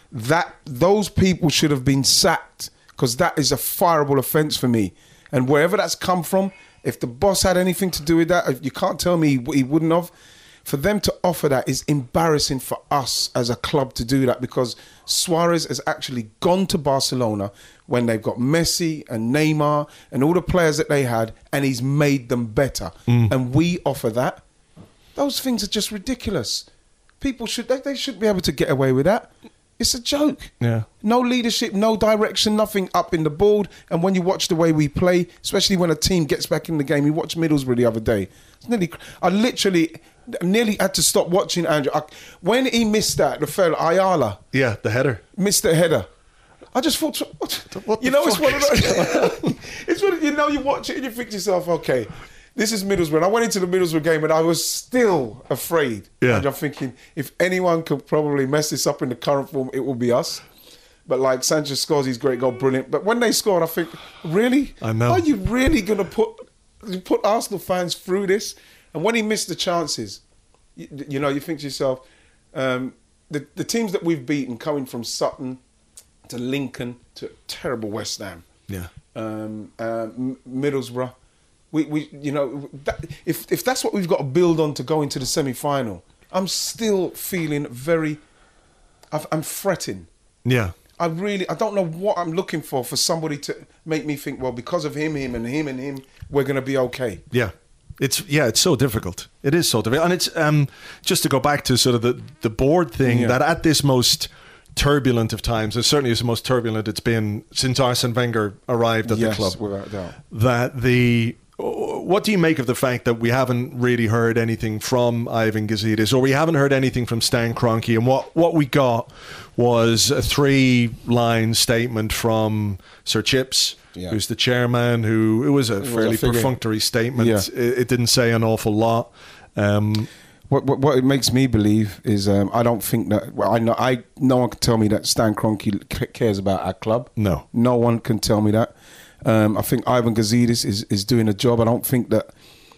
that those people should have been sacked, because that is a fireable offence for me. And wherever that's come from, if the boss had anything to do with that, you can't tell me he wouldn't have. For them to offer that is embarrassing for us as a club to do that, because Suarez has actually gone to Barcelona when they've got Messi and Neymar and all the players that they had, and he's made them better. Mm. And we offer that. Those things are just ridiculous. People should, they, they should be able to get away with that. It's a joke. Yeah. No leadership, no direction, nothing up in the board. And when you watch the way we play, especially when a team gets back in the game, we watched Middlesbrough the other day. It's nearly, I literally nearly had to stop watching Andrew. I, when he missed that, the fella, Ayala. Yeah, the header. Missed the header. I just thought, what, what you know, it's one of those. It's one of, you know, you watch it and you think to yourself, okay, this is Middlesbrough. And I went into the Middlesbrough game and I was still afraid. Yeah. And I'm thinking, if anyone could probably mess this up in the current form, it will be us. But like Sanchez scores his great goal, brilliant. But when they scored, I think, really? I know. Are you really going to put put Arsenal fans through this? And when he missed the chances, you, you know, you think to yourself, um, the, the teams that we've beaten, coming from Sutton to Lincoln to terrible West Ham, yeah, um, uh, Middlesbrough, we, we you know, that, if if that's what we've got to build on to go into the semi-final, I'm still feeling very, I've, I'm fretting. Yeah. I really, I don't know what I'm looking for for somebody to make me think, well, because of him, him and him and him, we're going to be okay. Yeah. It's yeah, it's so difficult. It is so difficult. And it's um, just to go back to sort of the, the board thing, yeah. that at this most turbulent of times, and certainly it's the most turbulent it's been since Arsene Wenger arrived at yes, the club, without doubt. That the... What do you make of the fact that we haven't really heard anything from Ivan Gazidis, or we haven't heard anything from Stan Kroenke, and what, what we got was a three-line statement from Sir Chips, yeah. who's the chairman, who it was a it fairly was a perfunctory statement. Yeah. It, it didn't say an awful lot. Um, what, what what it makes me believe is um, I don't think that well, I know I no one can tell me that Stan Kroenke cares about our club. No, no one can tell me that. Um, I think Ivan Gazidis is, is doing a job. I don't think that...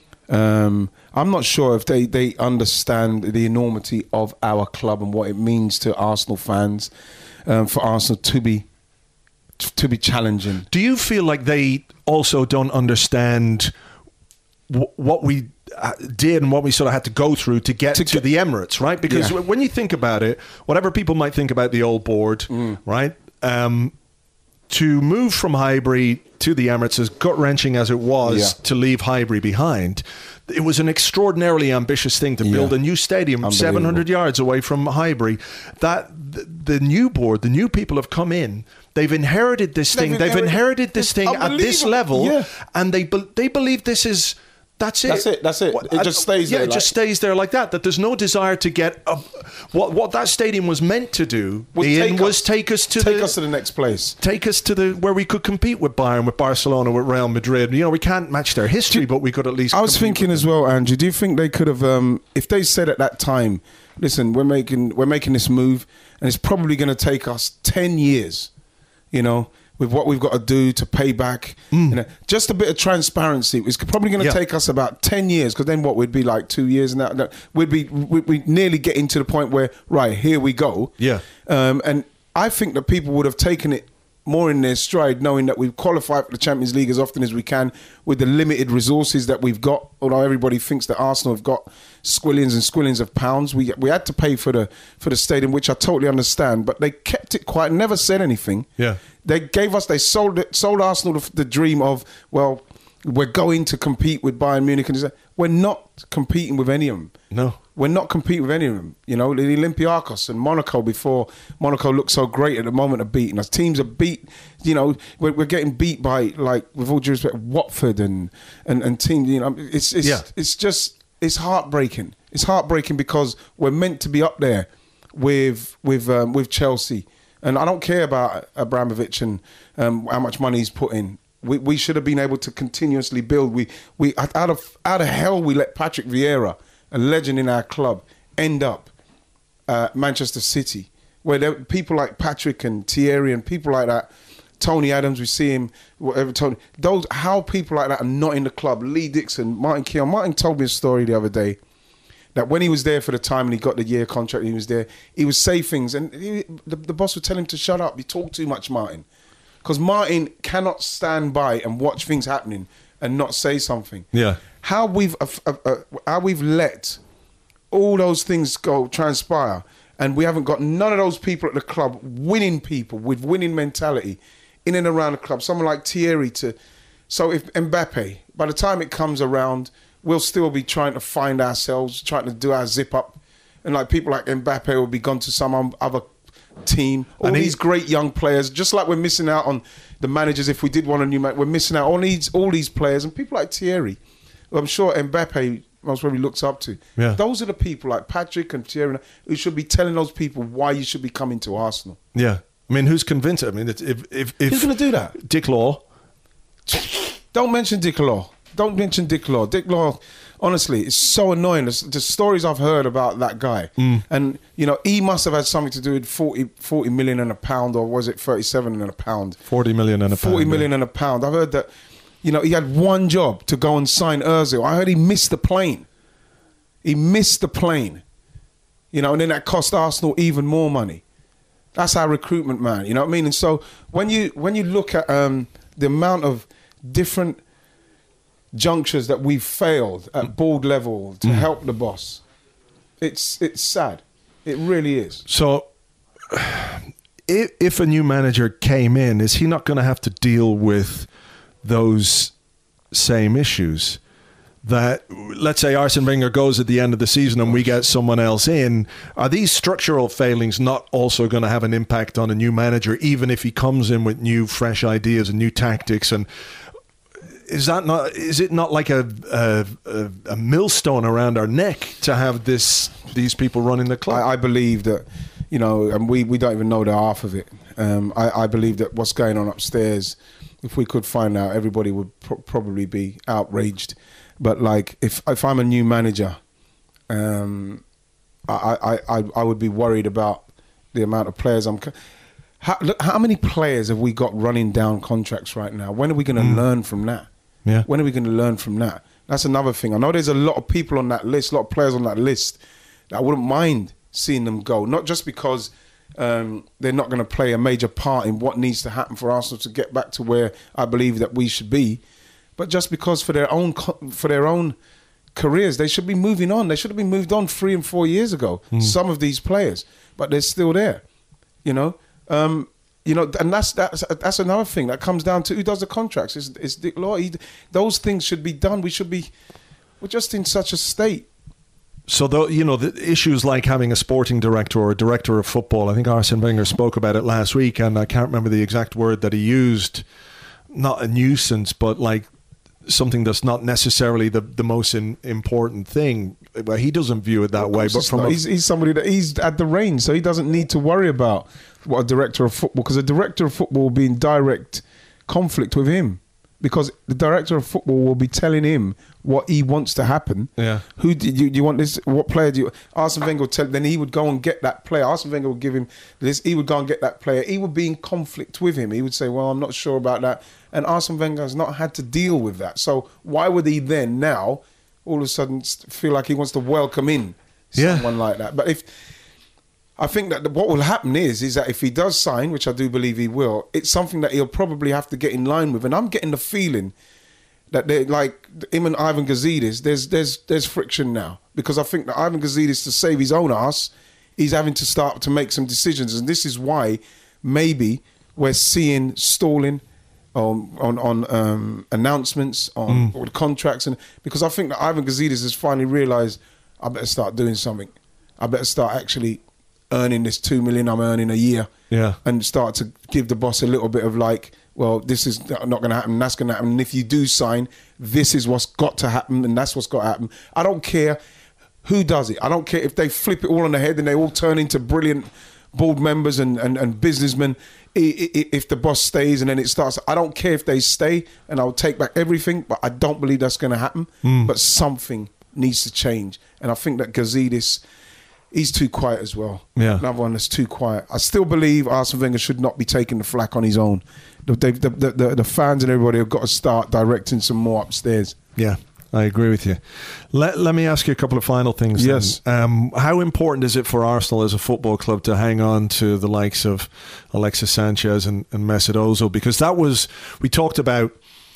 Um, I'm not sure if they, they understand the enormity of our club and what it means to Arsenal fans, um, for Arsenal to be to be challenging. Do you feel like they also don't understand w- what we did and what we sort of had to go through to get to, to the Emirates, right? Because yeah. when you think about it, whatever people might think about the old board, mm. right? Um, to move from Highbury to the Emirates, as gut-wrenching as it was yeah. to leave Highbury behind, it was an extraordinarily ambitious thing to build yeah. a new stadium seven hundred yards away from Highbury. That the, the new board, the new people have come in. They've inherited this they've thing. Inherited, they've inherited this thing at this level, yeah. and they be, they believe this is. That's it. That's it. That's it. It just stays yeah, there. Yeah, it like, just stays there like that. That there's no desire to get a, what what that stadium was meant to do. Was Ian, take was us, take us to take the, us to the next place. Take us to the where we could compete with Bayern, with Barcelona, with Real Madrid. You know, we can't match their history, you, but we could at least. I was thinking as well, Andrew. Do you think they could have, um, if they said at that time, "Listen, we're making we're making this move, and it's probably going to take us ten years," you know, with what we've got to do to pay back, mm. you know, just a bit of transparency. It's probably going to yeah. take us about ten years, because then what, we'd be like two years and that, that we'd be we'd be nearly getting to the point where, right, here we go. Yeah. Um, and I think that people would have taken it more in their stride, knowing that we've qualified for the Champions League as often as we can with the limited resources that we've got. Although everybody thinks that Arsenal have got squillions and squillions of pounds, we we had to pay for the for the stadium, which I totally understand. But they kept it quiet, never said anything. Yeah, they gave us, they sold it, sold Arsenal the, the dream of, well, we're going to compete with Bayern Munich, and we're not competing with any of them. No. We're not competing with any of them. You know, the Olympiacos and Monaco, before Monaco looked so great at the moment, are beating us. Teams are beat, you know, we're, we're getting beat by, like, with all due respect, Watford and, and, and teams, you know, it's, it's, yeah. it's just, it's heartbreaking. It's heartbreaking because we're meant to be up there with, with, um, with Chelsea. And I don't care about Abramovich and um, how much money he's put in. We we should have been able to continuously build. We we out of out of hell we let Patrick Vieira, a legend in our club, end up at Manchester City, where there people like Patrick and Thierry and people like that, Tony Adams, we see him, whatever Tony. Those how people like that are not in the club. Lee Dixon, Martin Keown. Martin told me a story the other day that when he was there for the time and he got the year contract, he was there, he would say things, and he, the, the boss would tell him to shut up. You talk too much, Martin. Because Martin cannot stand by and watch things happening and not say something. Yeah. How we've uh, uh, uh, how we've let all those things go transpire, and we haven't got none of those people at the club, winning people with winning mentality, in and around the club. Someone like Thierry to. So if Mbappe, by the time it comes around, we'll still be trying to find ourselves, trying to do our zip up, and like people like Mbappe will be gone to some other team. All and these great young players, just like we're missing out on the managers. If we did want a new man, we're missing out on these all these players and people like Thierry, who I'm sure Mbappe most probably looks up to. Yeah. Those are the people like Patrick and Thierry who should be telling those people why you should be coming to Arsenal. Yeah, I mean, who's convinced? I mean, if if, if who's going to do that? Dick Law. Don't mention Dick Law. Don't mention Dick Law. Dick Law, honestly, it's so annoying. The, the stories I've heard about that guy. Mm. And, you know, he must have had something to do with forty, forty million and a pound, or was it thirty-seven and a pound? forty million and a pound. forty million yeah. and a pound. I've heard that, you know, he had one job to go and sign Ozil. I heard he missed the plane. He missed the plane. You know, and then that cost Arsenal even more money. That's our recruitment, man. You know what I mean? And so when you when you look at um, the amount of different junctures that we've failed at board level to mm. help the boss, it's it's sad. It really is. So if, if a new manager came in, is he not going to have to deal with those same issues? That, let's say Arsene Wenger goes at the end of the season and we get someone else in, are these structural failings not also going to have an impact on a new manager, even if he comes in with new, fresh ideas and new tactics? And is that not? Is it not like a a, a millstone around our neck to have this these people running the club? I, I believe that, you know, and we, we don't even know the half of it. Um, I, I believe that what's going on upstairs, if we could find out, everybody would pro- probably be outraged. But like, if if I'm a new manager, um, I, I, I, I would be worried about the amount of players I'm. How, look, how many players have we got running down contracts right now? When are we going to mm. learn from that? Yeah. When are we going to learn from that? That's another thing. I know there's a lot of people on that list, a lot of players on that list that I wouldn't mind seeing them go. Not just because um, they're not going to play a major part in what needs to happen for Arsenal to get back to where I believe that we should be, but just because for their own for their own careers, they should be moving on. They should have been moved on three and four years ago. Mm. Some of these players, but they're still there. You know, um, you know, and that's that's that's another thing that comes down to who does the contracts. It's, it's Dick Law. He, those things should be done. We should be. We're just in such a state. So, though, you know, the issues like having a sporting director or a director of football, I think Arsene Wenger spoke about it last week, and I can't remember the exact word that he used. Not a nuisance, but like something that's not necessarily the, the most in, important thing. Well, he doesn't view it that way. But from a, he's, he's somebody that he's at the reins, so he doesn't need to worry about what a director of football, because a director of football will be in direct conflict with him, because the director of football will be telling him what he wants to happen. Yeah. Who do you, do you want this? What player do you? Arsene Wenger would tell. Then he would go and get that player. Arsene Wenger would give him this. He would go and get that player. He would be in conflict with him. He would say, "Well, I'm not sure about that." And Arsene Wenger has not had to deal with that. So why would he then now all of a sudden feel like he wants to welcome in someone yeah. like that? But if I think that what will happen is is that if he does sign, which I do believe he will, it's something that he'll probably have to get in line with. And I'm getting the feeling that they like him and Ivan Gazidis, there's there's there's friction now, because I think that Ivan Gazidis, to save his own ass, he's having to start to make some decisions, and this is why maybe we're seeing stalling on on, on um, announcements on mm. contracts, and because I think that Ivan Gazidis has finally realised, I better start doing something. I better start actually earning this two million I'm earning a year, yeah, and start to give the boss a little bit of like, well, this is not going to happen, that's going to happen, and if you do sign, this is what's got to happen, and that's what's got to happen. I don't care who does it. I don't care if they flip it all on the head and they all turn into brilliant board members and, and, and businessmen. If the boss stays and then it starts, I don't care if they stay, and I'll take back everything, but I don't believe that's going to happen. Mm. But something needs to change, and I think that Gazidis, he's too quiet as well. Yeah. Another one that's too quiet. I still believe Arsene Wenger should not be taking the flak on his own. The, the, the, the, the fans and everybody have got to start directing some more upstairs. Yeah. I agree with you. Let Let me ask you a couple of final things. Yes. Then. Um, how important is it for Arsenal as a football club to hang on to the likes of Alexis Sanchez and, and Mesut Ozil? Because that was, we talked about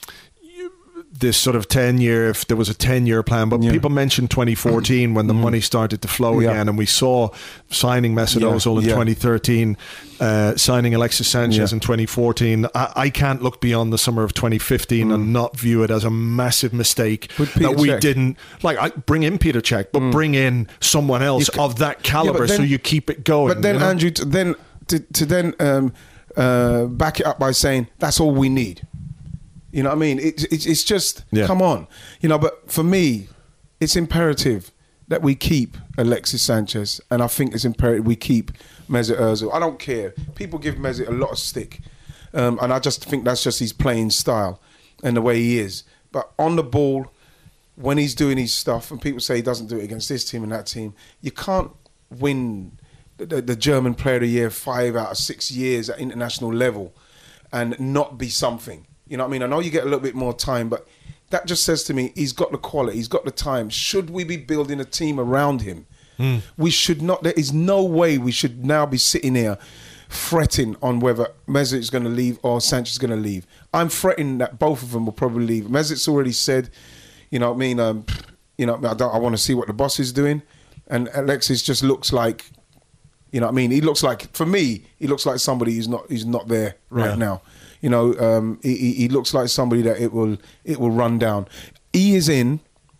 this sort of ten-year, if there was a ten-year plan, but yeah. people mentioned twenty fourteen when the mm. money started to flow yeah. again, and we saw signing Mesut yeah. Ozil in yeah. twenty thirteen, uh, signing Alexis Sanchez yeah. in twenty fourteen. I, I can't look beyond the summer of twenty fifteen mm. and not view it as a massive mistake that we Cech. didn't, like, I bring in Peter Cech, but mm. bring in someone else c- of that caliber yeah, then, so you keep it going. But then, you know? Andrew, to then, to, to then um, uh, back it up by saying that's all we need. You know what I mean? It, it, it's just, yeah. come on. You know, but for me, it's imperative that we keep Alexis Sanchez, and I think it's imperative we keep Mesut Ozil. I don't care. People give Mesut a lot of stick, um, and I just think that's just his playing style and the way he is. But on the ball, when he's doing his stuff, and people say he doesn't do it against this team and that team, you can't win the, the, the German Player of the Year five out of six years at international level and not be something. You know what I mean? I know you get a little bit more time, but that just says to me, he's got the quality, he's got the time. Should we be building a team around him? Mm. We should not. There is no way we should now be sitting here fretting on whether Mesut is going to leave or Sanchez is going to leave. I'm fretting that both of them will probably leave. Mesut's already said, you know what I mean? Um, you know, I, don't, I want to see what the boss is doing. And Alexis just looks like, you know what I mean? He looks like, for me, he looks like somebody who's not, who's not there right yeah. now. You know, um, he, he looks like somebody that it will it will run down. He is in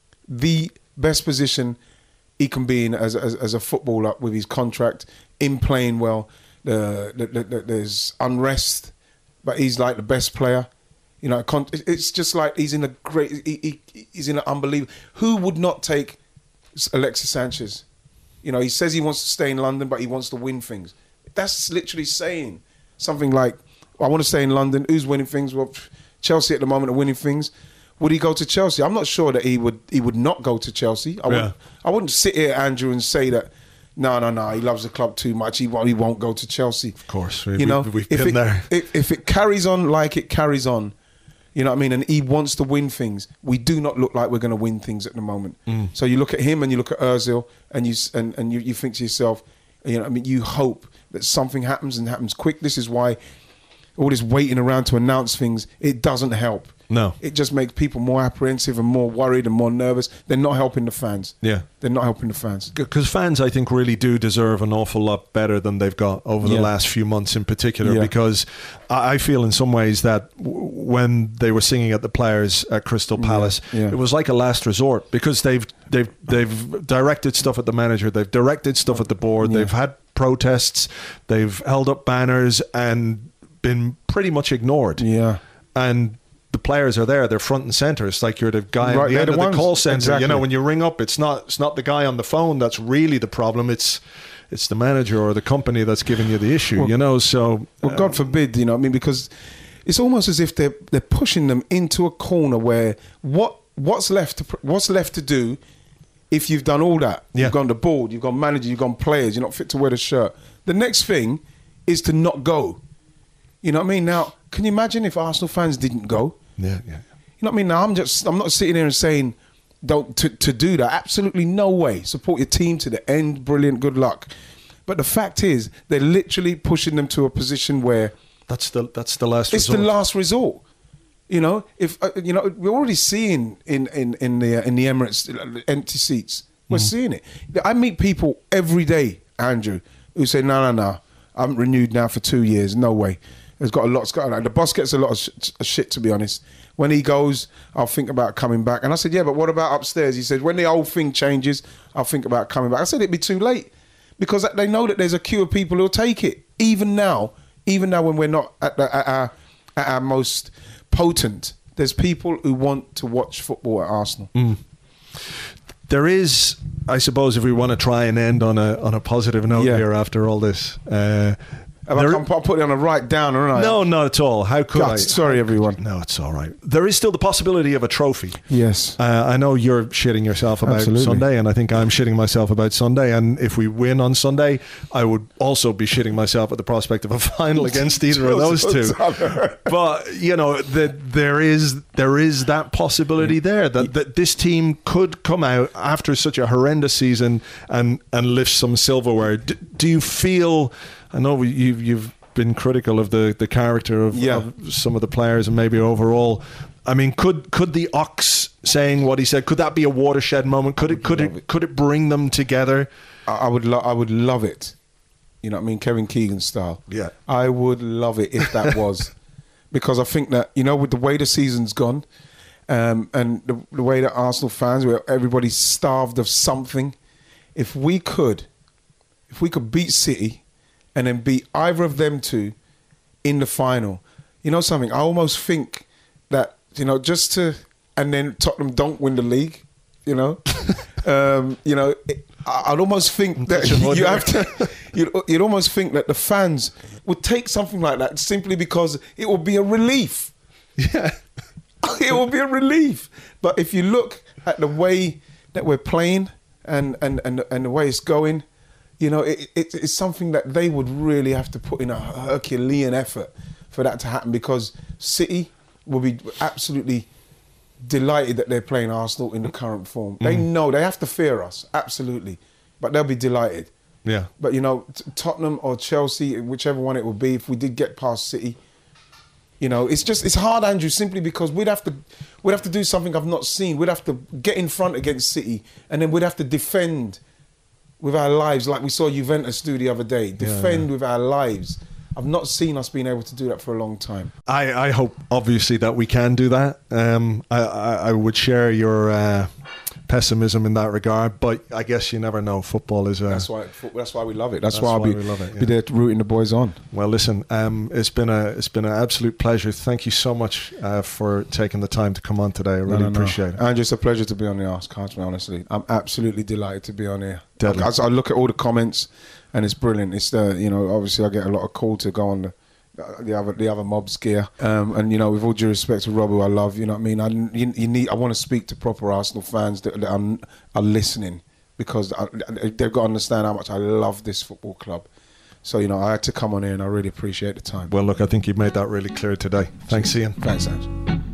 the best position he can be in as as, as a footballer with his contract, in playing well. The, the, the, the, there's unrest, but he's like the best player. You know, it's just like he's in a great. He, he, he's in an unbelievable. Who would not take Alexis Sanchez? You know, he says he wants to stay in London, but he wants to win things. That's literally saying something like, I want to stay in London. Who's winning things? Well, Chelsea at the moment are winning things. Would he go to Chelsea? I'm not sure that he would. He would not go to Chelsea. I, yeah. wouldn't, I wouldn't sit here, Andrew, and say that. No, no, no. He loves the club too much. He won't. He won't go to Chelsea. Of course, we, you know. We've if been it, there. If, if it carries on like it carries on, you know what I mean. And he wants to win things. We do not look like we're going to win things at the moment. Mm. So you look at him and you look at Ozil, and you and, and you, you think to yourself, you know, what I mean, you hope that something happens and happens quick. This is why. All this waiting around to announce things, it doesn't help. No. It just makes people more apprehensive and more worried and more nervous. They're not helping the fans. Yeah. They're not helping the fans. Because fans, I think, really do deserve an awful lot better than they've got over the yeah. last few months in particular. Yeah. Because I feel in some ways that w- when they were singing at the players at Crystal Palace, yeah. Yeah. it was like a last resort, because they've they've they've directed stuff at the manager, they've directed stuff at the board, yeah. they've had protests, they've held up banners and been pretty much ignored. Yeah. And the players are there, they're front and center. It's like you're the guy right, at the end the of ones. the call center. Exactly. You know, when you ring up, it's not it's not the guy on the phone that's really the problem. It's it's the manager or the company that's giving you the issue, well, you know. So well, uh, God forbid, you know what I mean, because it's almost as if they're they're pushing them into a corner where what what's left to what's left to do if you've done all that. Yeah. You've gone to board, you've gone manager, you've gone players, you're not fit to wear the shirt. The next thing is to not go. You know what I mean? Now, can you imagine if Arsenal fans didn't go? Yeah, yeah. You know what I mean? Now, I'm just, I'm not sitting there and saying, don't to, to do that. Absolutely no way. Support your team to the end. Brilliant. Good luck. But the fact is, they're literally pushing them to a position where that's the that's the last. It's resort. the last resort. You know, if uh, you know, we're already seeing in in in the uh, in the Emirates uh, empty seats. We're mm-hmm. seeing it. I meet people every day, Andrew, who say, no, no, no, I haven't renewed now for two years. No way. There's got a lot going on. The boss gets a lot of sh- shit, to be honest. When he goes, I'll think about coming back. And I said, yeah, but what about upstairs? He said, when the whole thing changes, I'll think about coming back. I said, it'd be too late, because they know that there's a queue of people who'll take it. Even now, even now when we're not at, the, at, our, at our most potent, there's people who want to watch football at Arsenal. Mm. There is, I suppose, if we want to try and end on a on a positive note yeah. here after all this, uh, I can't put it on a write down, or No, not at all. How could God, I? Sorry, everyone. No, it's all right. There is still the possibility of a trophy. Yes. Uh, I know you're shitting yourself about Absolutely. Sunday, and I think I'm shitting myself about Sunday. And if we win on Sunday, I would also be shitting myself at the prospect of a final against either of those two. But you know, the, there is there is that possibility there that, that this team could come out after such a horrendous season and and lift some silverware. Do, do you feel? I know you've you've been critical of the, the character of, yeah. of some of the players and maybe overall. I mean, could could the Ox saying what he said, could that be a watershed moment? Could it could it, it could it bring them together? I, I would lo- I would love it. You know what I mean? Kevin Keegan style. Yeah. I would love it if that was. Because I think that, you know, with the way the season's gone, um, and the, the way that Arsenal fans, where everybody's starved of something, if we could if we could beat City and then beat either of them two in the final. You know something? I almost think that, you know, just to... And then Tottenham don't win the league, you know? um, you know, it, I'd almost think that you have to... You'd, you'd almost think that the fans would take something like that simply because it will be a relief. Yeah. It will be a relief. But if you look at the way that we're playing and, and, and, and the way it's going... You know, it, it, it's something that they would really have to put in a Herculean effort for that to happen, because City will be absolutely delighted that they're playing Arsenal in the current form. Mm. They know, they have to fear us, absolutely, but they'll be delighted. Yeah. But, you know, t- Tottenham or Chelsea, whichever one it will be, if we did get past City, you know, it's just, it's hard, Andrew, simply because we'd have to, we'd have to do something I've not seen. We'd have to get in front against City, and then we'd have to defend with our lives, like we saw Juventus do the other day. Defend yeah, yeah. with our lives. I've not seen us being able to do that for a long time. I, I hope, obviously, that we can do that. Um, I, I, I would share your uh, pessimism in that regard, but I guess you never know. Football is a... That's why, that's why we love it. That's, that's why I'll why be, we love it, yeah. be there rooting the boys on. Well, listen, um, it's been a it's been an absolute pleasure. Thank you so much uh, for taking the time to come on today. I really no, no, appreciate no. it. And it's a pleasure to be on the Arse Cards, honestly. I'm absolutely delighted to be on here. Deadly. I, I look at all the comments, and it's brilliant. It's the, you know, obviously I get a lot of call to go on the the other the other mob's gear, um, and you know, with all due respect to Rob, who I love, you know what I mean. I you, you need I want to speak to proper Arsenal fans that, that are, are listening, because I, they've got to understand how much I love this football club. So, you know, I had to come on here, and I really appreciate the time. Well, look, I think you've made that really clear today. Thanks, Ian. Thanks, Ange.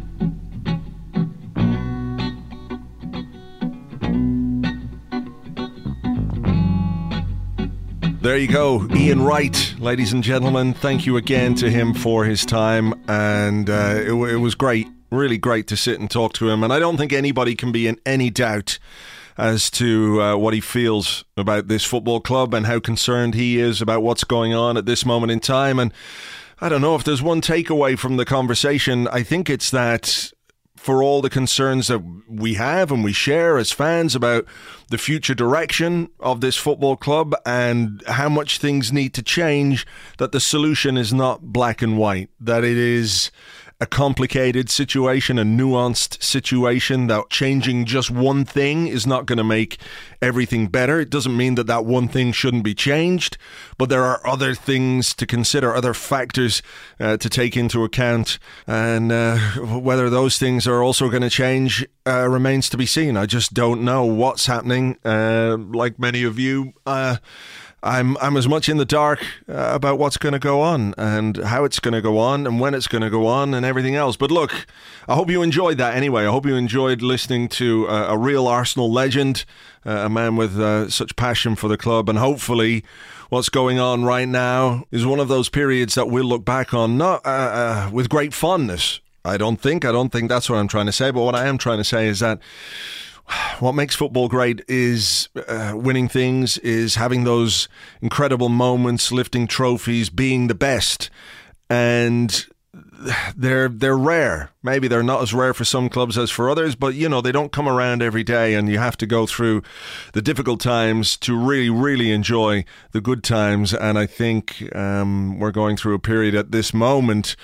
There you go, Ian Wright, ladies and gentlemen. Thank you again to him for his time, and uh, it, it was great, really great to sit and talk to him. And I don't think anybody can be in any doubt as to uh, what he feels about this football club and how concerned he is about what's going on at this moment in time. And I don't know if there's one takeaway from the conversation. I think it's that for all the concerns that we have and we share as fans about the future direction of this football club and how much things need to change, that the solution is not black and white, that it is a complicated situation, a nuanced situation, that changing just one thing is not going to make everything better. It doesn't mean that that one thing shouldn't be changed, but there are other things to consider, other factors uh, to take into account, and uh, whether those things are also going to change uh, remains to be seen. I just don't know what's happening. Uh, like many of you, uh, I'm I'm as much in the dark uh, about what's going to go on and how it's going to go on and when it's going to go on and everything else. But look, I hope you enjoyed that anyway. I hope you enjoyed listening to uh, a real Arsenal legend, uh, a man with uh, such passion for the club, and hopefully what's going on right now is one of those periods that we'll look back on not uh, uh, with great fondness. I don't think. I don't think that's what I'm trying to say. But what I am trying to say is that what makes football great is uh, winning things, is having those incredible moments, lifting trophies, being the best. And they're they're rare. Maybe they're not as rare for some clubs as for others, but, you know, they don't come around every day, and you have to go through the difficult times to really, really enjoy the good times. And I think um, we're going through a period at this moment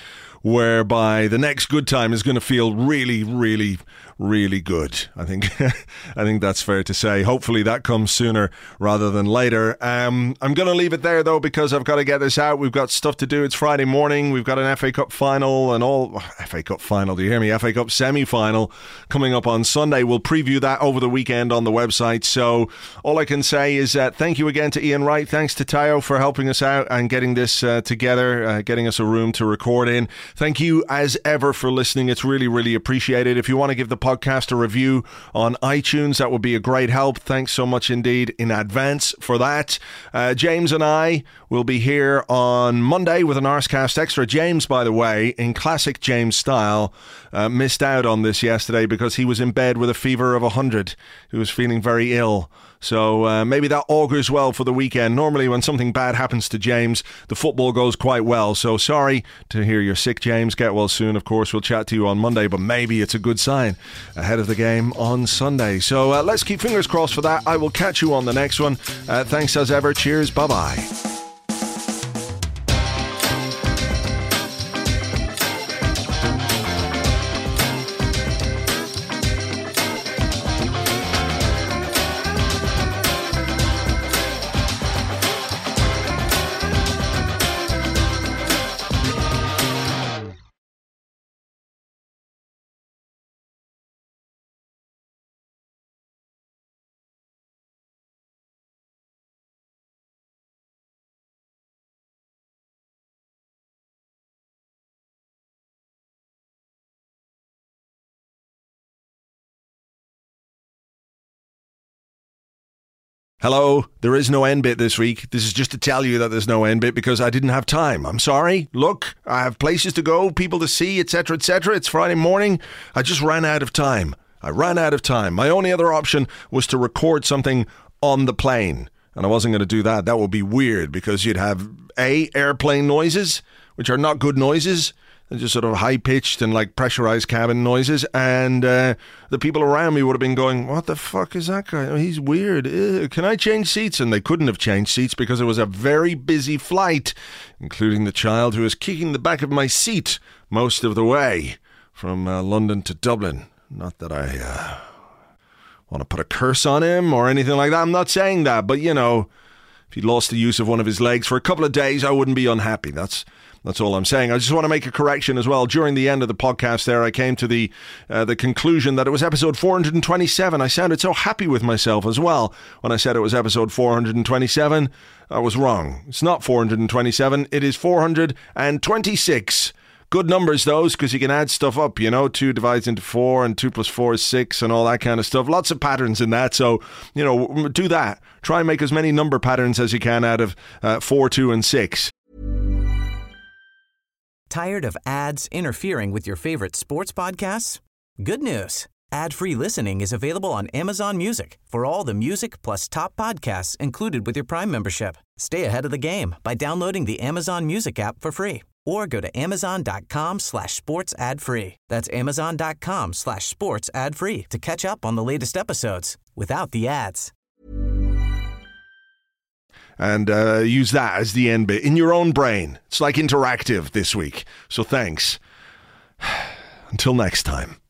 whereby the next good time is going to feel really, really, really good. I think I think that's fair to say. Hopefully that comes sooner rather than later. Um, I'm going to leave it there, though, because I've got to get this out. We've got stuff to do. It's Friday morning. We've got an F A Cup final and all... F A Cup final, do you hear me? F A Cup semi-final coming up on Sunday. We'll preview that over the weekend on the website. So all I can say is uh, thank you again to Ian Wright. Thanks to Tayo for helping us out and getting this uh, together, uh, getting us a room to record in. Thank you, as ever, for listening. It's really, really appreciated. If you want to give the podcast a review on iTunes, that would be a great help. Thanks so much indeed in advance for that. Uh, James and I will be here on Monday with an Arscast Extra. James, by the way, in classic James style, uh, missed out on this yesterday because he was in bed with a fever of one hundred. He was feeling very ill. So uh, maybe that augurs well for the weekend. Normally when something bad happens to James, the football goes quite well. So sorry to hear you're sick, James. Get well soon. Of course, we'll chat to you on Monday, but maybe it's a good sign ahead of the game on Sunday. So uh, let's keep fingers crossed for that. I will catch you on the next one. Uh, thanks as ever. Cheers. Bye-bye. Hello, there is no N-Bit this week. This is just to tell you that there's no N-Bit because I didn't have time. I'm sorry. Look, I have places to go, people to see, et cetera, et cetera. It's Friday morning. I just ran out of time. I ran out of time. My only other option was to record something on the plane. And I wasn't going to do that. That would be weird because you'd have, A, airplane noises, which are not good noises. They're just sort of high-pitched and like pressurized cabin noises, and uh, the people around me would have been going, what the fuck is that guy? Oh, he's weird. Ew. Can I change seats? And they couldn't have changed seats because it was a very busy flight, including the child who was kicking the back of my seat most of the way from uh, London to Dublin. Not that I uh, want to put a curse on him or anything like that. I'm not saying that, but, you know, if he lost the use of one of his legs for a couple of days, I wouldn't be unhappy. That's That's all I'm saying. I just want to make a correction as well. During the end of the podcast there, I came to the uh, the conclusion that it was episode four hundred twenty-seven. I sounded so happy with myself as well when I said it was episode four hundred twenty-seven. I was wrong. It's not four hundred twenty-seven. It is four hundred twenty-six. Good numbers, those, because you can add stuff up, you know. Two divides into four, and two plus four is six, and all that kind of stuff. Lots of patterns in that, so, you know, do that. Try and make as many number patterns as you can out of uh, four, two, and six. Tired of ads interfering with your favorite sports podcasts? Good news. Ad-free listening is available on Amazon Music for all the music plus top podcasts included with your Prime membership. Stay ahead of the game by downloading the Amazon Music app for free or go to amazon.com slash sports ad free. That's amazon.com slash sports ad free to catch up on the latest episodes without the ads. And uh, use that as the end bit in your own brain. It's like interactive this week. So thanks. Until next time.